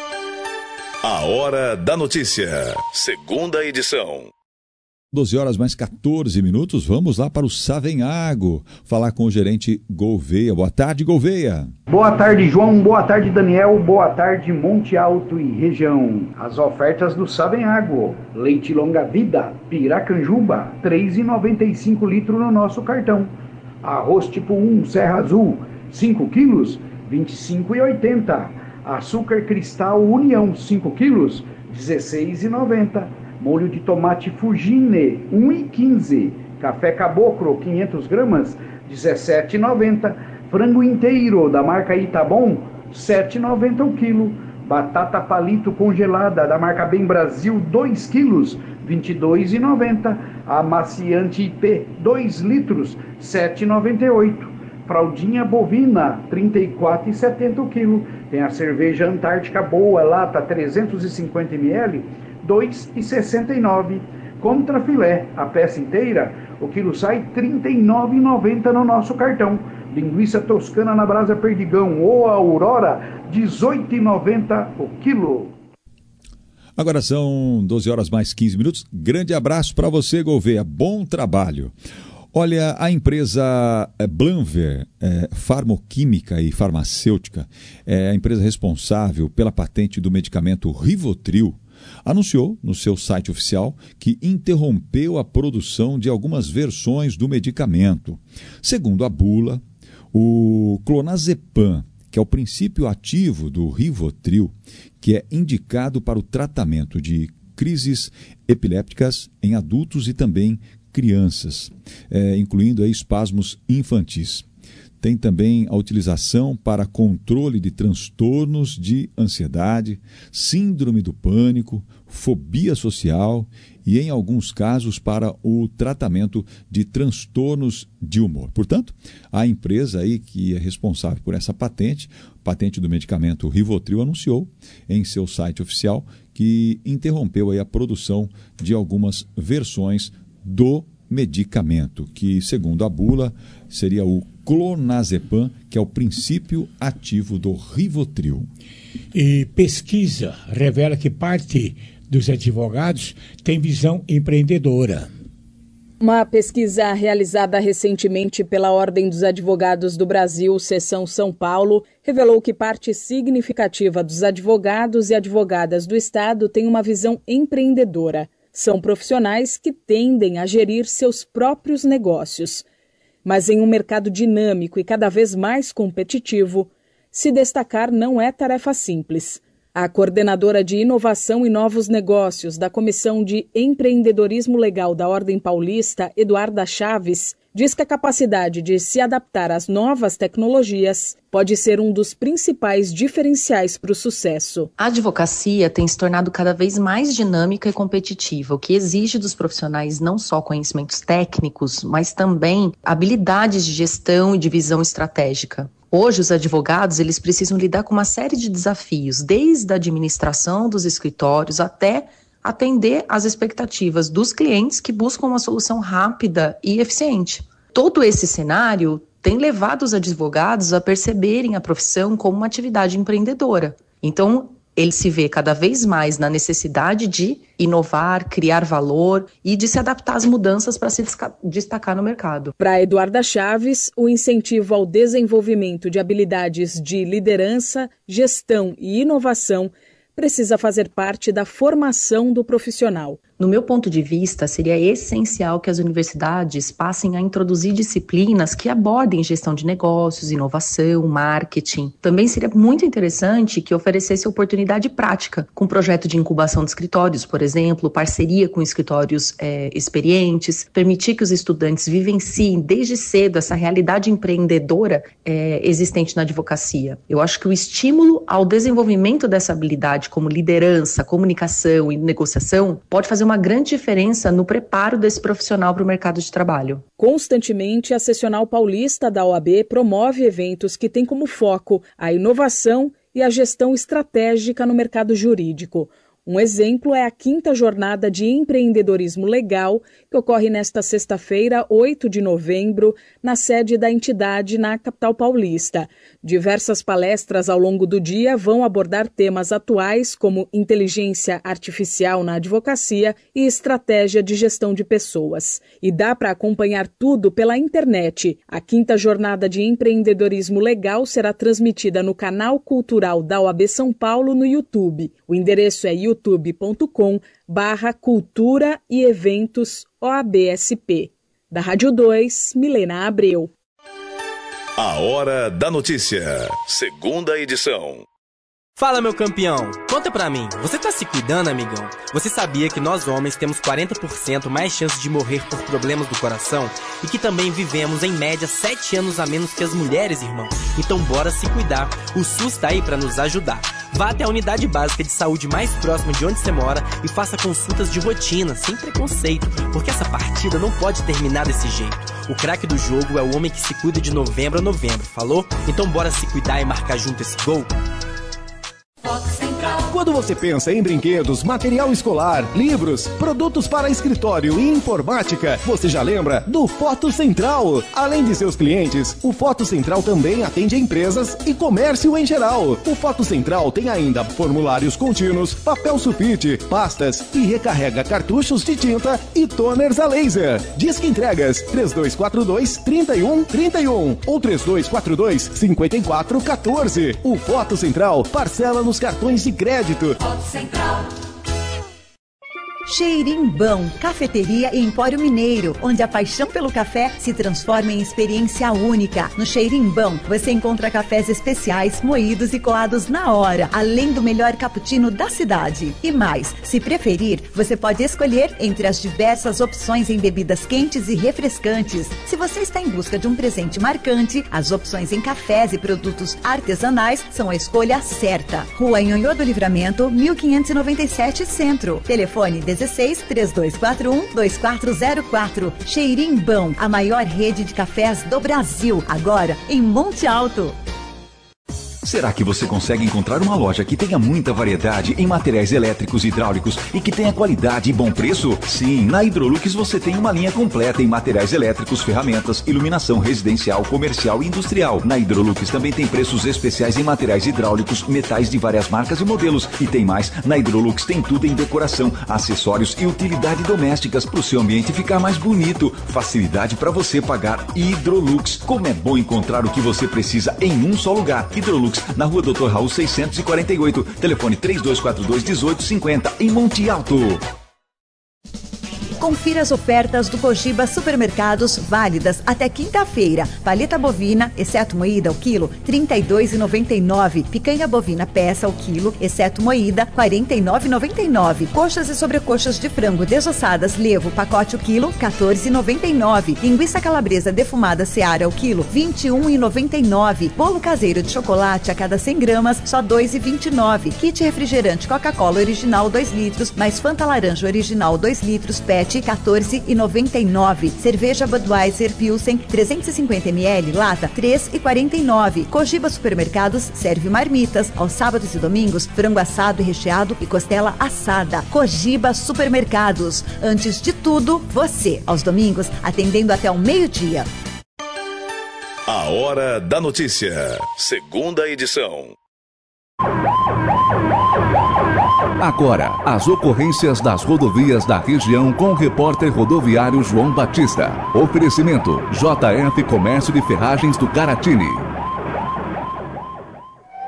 A Hora da Notícia. Segunda edição. doze horas mais quatorze minutos. Vamos lá para o Savenhago. Falar com o gerente Gouveia. Boa tarde, Gouveia. Boa tarde, João. Boa tarde, Daniel. Boa tarde, Monte Alto e região. As ofertas do Savenhago. Leite longa vida, Piracanjuba, três reais e noventa e cinco litros no nosso cartão. Arroz tipo um, Serra Azul, cinco quilos, vinte e cinco reais e oitenta centavos. Açúcar cristal União, cinco quilos, dezesseis reais e noventa centavos. Molho de tomate Fugine, um real e quinze centavos. Café Caboclo, quinhentas gramas, dezessete reais e noventa centavos. Frango inteiro da marca Itabom, sete reais e noventa centavos o quilo. Batata palito congelada da marca Bem Brasil, dois quilos, vinte e dois reais e noventa centavos. Amaciante I P, dois litros, sete reais e noventa e oito centavos. Fraldinha bovina, trinta e quatro reais e setenta centavos o quilo. Tem a cerveja Antártica Boa, lata trezentos e cinquenta mililitros, dois reais e sessenta e nove centavos. Contra filé, a peça inteira, o quilo sai trinta e nove reais e noventa centavos no nosso cartão. Linguiça toscana na brasa Perdigão ou Aurora, dezoito reais e noventa centavos o quilo. Agora são doze horas mais quinze minutos. Grande abraço para você, Gouveia. Bom trabalho. Olha, a empresa Blanver, é, farmoquímica e farmacêutica, é a empresa responsável pela patente do medicamento Rivotril, anunciou no seu site oficial que interrompeu a produção de algumas versões do medicamento. Segundo a bula, o clonazepam, que é o princípio ativo do Rivotril, que é indicado para o tratamento de crises epilépticas em adultos e também crianças, é, incluindo aí espasmos infantis. Tem também a utilização para controle de transtornos de ansiedade, síndrome do pânico, fobia social e, em alguns casos, para o tratamento de transtornos de humor. Portanto, a empresa aí que é responsável por essa patente, patente do medicamento Rivotril, anunciou em seu site oficial que interrompeu aí a produção de algumas versões do medicamento, que, segundo a bula, seria o clonazepam, que é o princípio ativo do Rivotril. E pesquisa revela que parte dos advogados tem visão empreendedora. Uma pesquisa realizada recentemente pela Ordem dos Advogados do Brasil, Seção São Paulo, revelou que parte significativa dos advogados e advogadas do Estado tem uma visão empreendedora. São profissionais que tendem a gerir seus próprios negócios. Mas em um mercado dinâmico e cada vez mais competitivo, se destacar não é tarefa simples. A coordenadora de Inovação e Novos Negócios da Comissão de Empreendedorismo Legal da Ordem Paulista, Eduarda Chaves, diz que a capacidade de se adaptar às novas tecnologias pode ser um dos principais diferenciais para o sucesso. A advocacia tem se tornado cada vez mais dinâmica e competitiva, o que exige dos profissionais não só conhecimentos técnicos, mas também habilidades de gestão e de visão estratégica. Hoje, os advogados eles precisam lidar com uma série de desafios, desde a administração dos escritórios até atender às expectativas dos clientes que buscam uma solução rápida e eficiente. Todo esse cenário tem levado os advogados a perceberem a profissão como uma atividade empreendedora. Então, ele se vê cada vez mais na necessidade de inovar, criar valor e de se adaptar às mudanças para se destacar no mercado. Para Eduarda Chaves, o incentivo ao desenvolvimento de habilidades de liderança, gestão e inovação precisa fazer parte da formação do profissional. No meu ponto de vista, seria essencial que as universidades passem a introduzir disciplinas que abordem gestão de negócios, inovação, marketing. Também seria muito interessante que oferecesse oportunidade prática, com projeto de incubação de escritórios, por exemplo, parceria com escritórios é, experientes, permitir que os estudantes vivenciem desde cedo essa realidade empreendedora é, existente na advocacia. Eu acho que o estímulo ao desenvolvimento dessa habilidade como liderança, comunicação e negociação pode fazer uma grande diferença no preparo desse profissional para o mercado de trabalho. Constantemente, a Seccional Paulista da O A B promove eventos que têm como foco a inovação e a gestão estratégica no mercado jurídico. Um exemplo é a quinta jornada de empreendedorismo legal, que ocorre nesta sexta-feira, oito de novembro, na sede da entidade na capital paulista. Diversas palestras ao longo do dia vão abordar temas atuais como inteligência artificial na advocacia e estratégia de gestão de pessoas. E dá para acompanhar tudo pela internet. A quinta jornada de empreendedorismo legal será transmitida no canal cultural da O A B São Paulo no YouTube. O endereço é youtube youtube ponto com barra cultura e eventos O A B S P. Da Rádio dois, Milena Abreu. A Hora da Notícia, segunda edição. Fala, meu campeão, conta pra mim, você tá se cuidando, amigão? Você sabia que nós homens temos quarenta por cento mais chances de morrer por problemas do coração? E que também vivemos, em média, sete anos a menos que as mulheres, irmão? Então bora se cuidar, o SUS tá aí pra nos ajudar. Vá até a unidade básica de saúde mais próxima de onde você mora e faça consultas de rotina, sem preconceito, porque essa partida não pode terminar desse jeito. O craque do jogo é o homem que se cuida de novembro a novembro, falou? Então bora se cuidar e marcar junto esse gol? Quando você pensa em brinquedos, material escolar, livros, produtos para escritório e informática, você já lembra do Foto Central. Além de seus clientes, o Foto Central também atende empresas e comércio em geral. O Foto Central tem ainda formulários contínuos, papel sulfite, pastas e recarrega cartuchos de tinta e toners a laser. Disque entregas três dois quatro dois, três um três um ou três dois quatro dois, cinco quatro um quatro. O Foto Central parcela nos cartões de crédito. Foto Central. Cheirimbão, cafeteria e empório mineiro, onde a paixão pelo café se transforma em experiência única. No Cheirimbão, você encontra cafés especiais, moídos e coados na hora, além do melhor cappuccino da cidade. E mais, se preferir, você pode escolher entre as diversas opções em bebidas quentes e refrescantes. Se você está em busca de um presente marcante, as opções em cafés e produtos artesanais são a escolha certa. Rua Nhonhô do Livramento, mil quinhentos e noventa e sete, Centro. Telefone dezesseis, três dois quatro um, dois quatro zero quatro. Cheirimbão, a maior rede de cafés do Brasil, agora em Monte Alto. Será que você consegue encontrar uma loja que tenha muita variedade em materiais elétricos e hidráulicos e que tenha qualidade e bom preço? Sim, na Hidrolux você tem uma linha completa em materiais elétricos, ferramentas, iluminação residencial, comercial e industrial. Na Hidrolux também tem preços especiais em materiais hidráulicos, metais de várias marcas e modelos. E tem mais, na Hidrolux tem tudo em decoração, acessórios e utilidade domésticas para o seu ambiente ficar mais bonito. Facilidade para você pagar. Hidrolux. Como é bom encontrar o que você precisa em um só lugar. Hidrolux, na Rua doutor Raul seiscentos e quarenta e oito, telefone três dois quatro dois, um oito cinco zero, em Monte Alto. Confira as ofertas do Cogiba Supermercados, válidas até quinta-feira. Paleta bovina, exceto moída, ao quilo, trinta e dois reais e noventa e nove centavos. Picanha bovina peça, ao quilo, exceto moída, quarenta e nove reais e noventa e nove centavos. Coxas e sobrecoxas de frango desossadas, levo, pacote, o quilo, quatorze reais e noventa e nove centavos. Linguiça calabresa defumada Seara, ao quilo, vinte e um reais e noventa e nove centavos. Bolo caseiro de chocolate a cada cem gramas, só dois reais e vinte e nove centavos. Kit refrigerante Coca-Cola original dois litros, mais Fanta laranja original dois litros, pet, quatorze reais e noventa e nove centavos. Cerveja Budweiser Pilsen trezentos e cinquenta mililitros, lata, três reais e quarenta e nove centavos. Cogiba Supermercados serve marmitas. Aos sábados e domingos, frango assado e recheado e costela assada. Cogiba Supermercados. Antes de tudo, você. Aos domingos, atendendo até o meio-dia. A Hora da Notícia, segunda edição. Agora, as ocorrências das rodovias da região com o repórter rodoviário João Batista. Oferecimento J F Comércio de Ferragens do Caratini.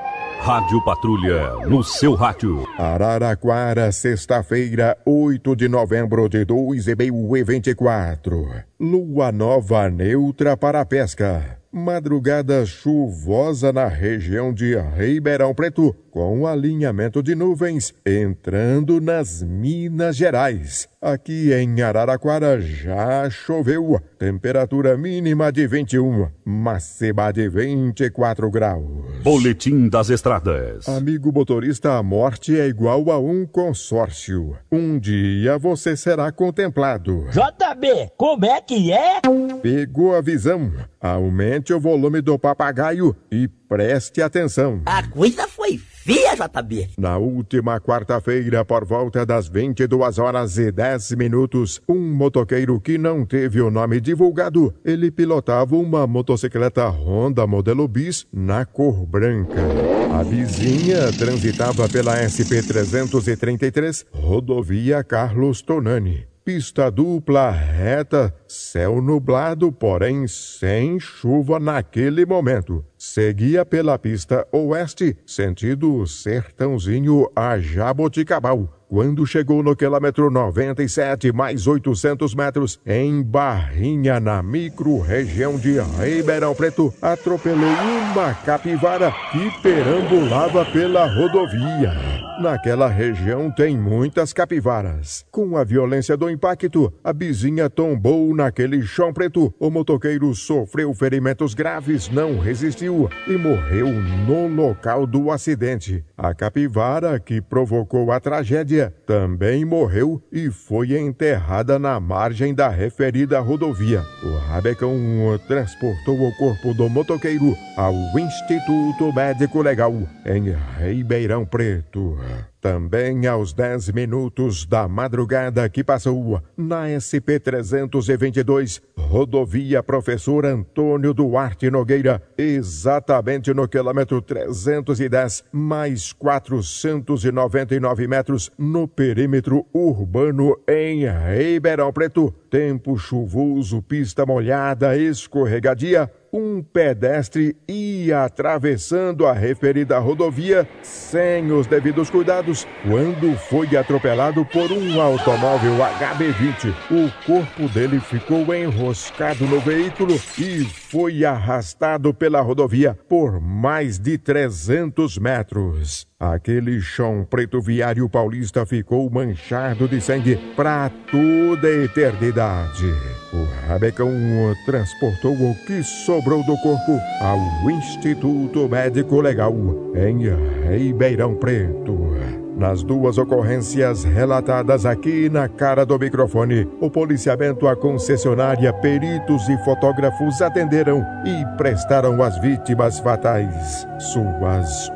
Rádio Patrulha, no seu rádio. Araraquara, sexta-feira, oito de novembro de dois mil e vinte e quatro. Lua nova neutra para a pesca. Madrugada chuvosa na região de Ribeirão Preto, com alinhamento de nuvens entrando nas Minas Gerais. Aqui em Araraquara já choveu, temperatura mínima de vinte e um, máxima de vinte e quatro graus. Boletim das Estradas. Amigo motorista, a morte é igual a um consórcio. Um dia você será contemplado. J B, como é que é? Pegou a visão? Aumente o volume do papagaio e preste atenção. A coisa foi feia, J B. Na última quarta-feira, por volta das vinte e duas horas e dez minutos, um motoqueiro que não teve o nome divulgado, ele pilotava uma motocicleta Honda modelo Bis na cor branca. A vizinha transitava pela S P trezentos e trinta e três, rodovia Carlos Tonani. Pista dupla, reta, céu nublado, porém sem chuva naquele momento. Seguia pela pista oeste, sentido Sertãozinho a Jaboticabal. Quando chegou no quilômetro noventa e sete, mais oitocentos metros, em Barrinha, na micro-região de Ribeirão Preto, atropelou uma capivara que perambulava pela rodovia. Naquela região tem muitas capivaras. Com a violência do impacto, a vizinha tombou naquele chão preto. O motoqueiro sofreu ferimentos graves, não resistiu e morreu no local do acidente. A capivara que provocou a tragédia também morreu e foi enterrada na margem da referida rodovia. O Rabecão transportou o corpo do motoqueiro ao Instituto Médico Legal em Ribeirão Preto. Também aos dez minutos da madrugada que passou, na S P trezentos e vinte e dois, rodovia Professor Antônio Duarte Nogueira, exatamente no quilômetro trezentos e dez, mais quatrocentos e noventa e nove metros, no perímetro urbano em Ribeirão Preto. Tempo chuvoso, pista molhada, escorregadia. Um pedestre ia atravessando a referida rodovia sem os devidos cuidados quando foi atropelado por um automóvel H B vinte. O corpo dele ficou enroscado no veículo e foi arrastado pela rodovia por mais de trezentos metros. Aquele chão preto viário paulista ficou manchado de sangue para toda a eternidade. O Rabecão transportou o que sobrou do corpo ao Instituto Médico Legal em Ribeirão Preto. Nas duas ocorrências relatadas aqui na cara do microfone, o policiamento, a concessionária, peritos e fotógrafos atenderam e prestaram às vítimas fatais suas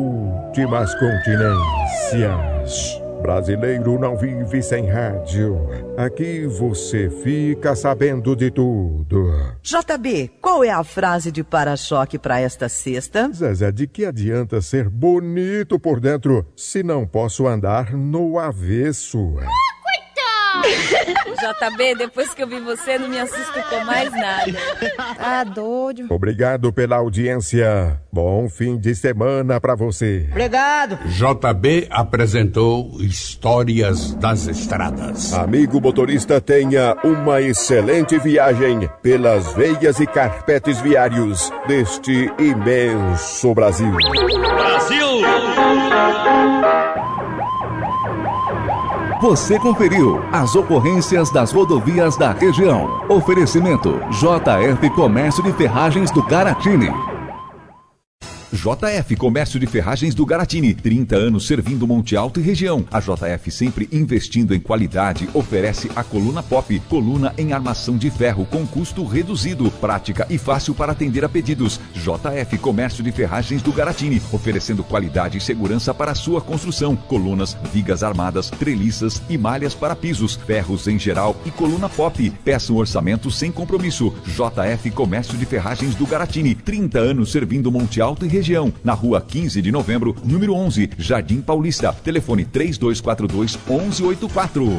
últimas continências. Brasileiro não vive sem rádio. Aqui você fica sabendo de tudo. J B, qual é a frase de para-choque para esta sexta? Zezé, de que adianta ser bonito por dentro se não posso andar no avesso? J B, depois que eu vi você, não me assusto com mais nada. Tá doido. Obrigado pela audiência. Bom fim de semana pra você. Obrigado. J B apresentou Histórias das Estradas. Amigo motorista, tenha uma excelente viagem pelas veias e carpetes viários deste imenso Brasil. Brasil! Você conferiu as ocorrências das rodovias da região. Oferecimento J F Comércio de Ferragens do Garatini. J F Comércio de Ferragens do Garatini, trinta anos servindo Monte Alto e região. A J F, sempre investindo em qualidade, oferece a coluna Pop, coluna em armação de ferro com custo reduzido, prática e fácil para atender a pedidos. J F Comércio de Ferragens do Garatini, oferecendo qualidade e segurança para a sua construção. Colunas, vigas armadas, treliças e malhas para pisos, ferros em geral e coluna Pop. Peça um orçamento sem compromisso. J F Comércio de Ferragens do Garatini, trinta anos servindo Monte Alto e região. Na rua quinze de novembro, número onze, Jardim Paulista. Telefone três dois quatro dois, um um oito quatro.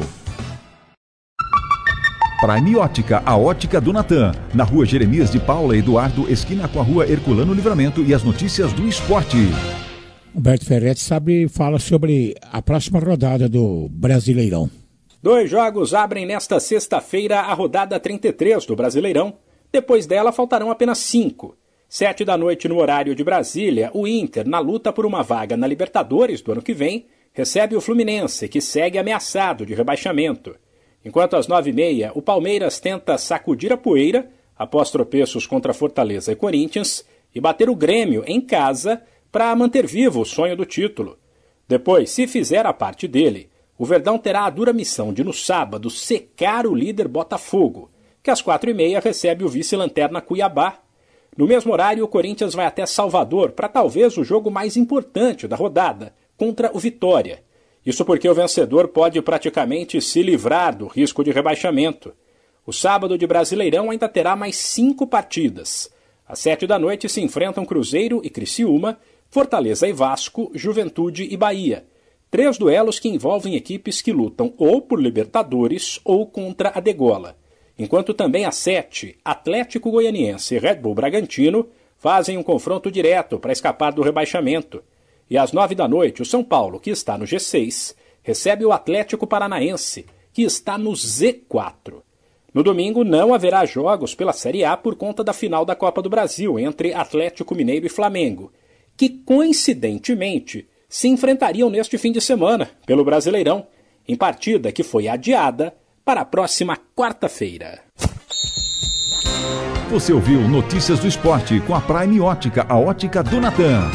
Prime Ótica, a ótica do Natan. Na rua Jeremias de Paula Eduardo, esquina com a rua Herculano Livramento, e as notícias do esporte. Humberto Ferretti sabe, fala sobre a próxima rodada do Brasileirão. Dois jogos abrem nesta sexta-feira a rodada trinta e três do Brasileirão. Depois dela faltarão apenas cinco. Sete da noite no horário de Brasília, o Inter, na luta por uma vaga na Libertadores do ano que vem, recebe o Fluminense, que segue ameaçado de rebaixamento. Enquanto às nove e meia, o Palmeiras tenta sacudir a poeira, após tropeços contra Fortaleza e Corinthians, e bater o Grêmio em casa para manter vivo o sonho do título. Depois, se fizer a parte dele, o Verdão terá a dura missão de, no sábado, secar o líder Botafogo, que às quatro e meia recebe o vice-lanterna Cuiabá. No mesmo horário, o Corinthians vai até Salvador para talvez o jogo mais importante da rodada, contra o Vitória. Isso porque o vencedor pode praticamente se livrar do risco de rebaixamento. O sábado de Brasileirão ainda terá mais cinco partidas. Às sete da noite se enfrentam Cruzeiro e Criciúma, Fortaleza e Vasco, Juventude e Bahia. Três duelos que envolvem equipes que lutam ou por Libertadores ou contra a degola. Enquanto também às sete, Atlético Goianiense e Red Bull Bragantino fazem um confronto direto para escapar do rebaixamento. E às nove da noite, o São Paulo, que está no G seis, recebe o Atlético Paranaense, que está no Z quatro. No domingo não haverá jogos pela Série A por conta da final da Copa do Brasil entre Atlético Mineiro e Flamengo, que coincidentemente se enfrentariam neste fim de semana pelo Brasileirão, em partida que foi adiada para a próxima quarta-feira. Você ouviu Notícias do Esporte com a Prime Ótica, a ótica do Natan.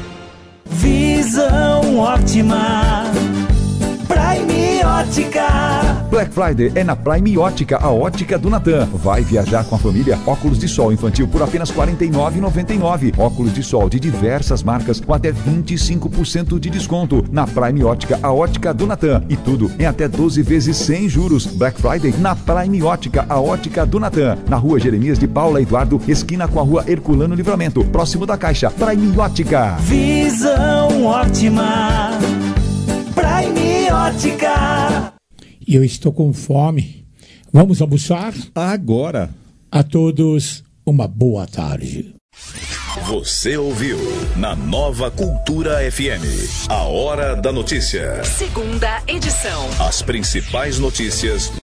Visão ótima, Prime Ótica. Black Friday é na Prime Ótica, a ótica do Natan. Vai viajar com a família? Óculos de sol infantil por apenas quarenta e nove reais e noventa e nove centavos. Óculos de sol de diversas marcas com até vinte e cinco por cento de desconto. Na Prime Ótica, a ótica do Natan. E tudo em até doze vezes sem juros. Black Friday na Prime Ótica, a ótica do Natan. Na rua Jeremias de Paula Eduardo, esquina com a rua Herculano Livramento, próximo da Caixa. Prime Ótica. Visão ótima, Prime Ótica. E eu estou com fome. Vamos almoçar? Agora. A todos, uma boa tarde. Você ouviu na Nova Cultura F M, a Hora da Notícia. Segunda edição. As principais notícias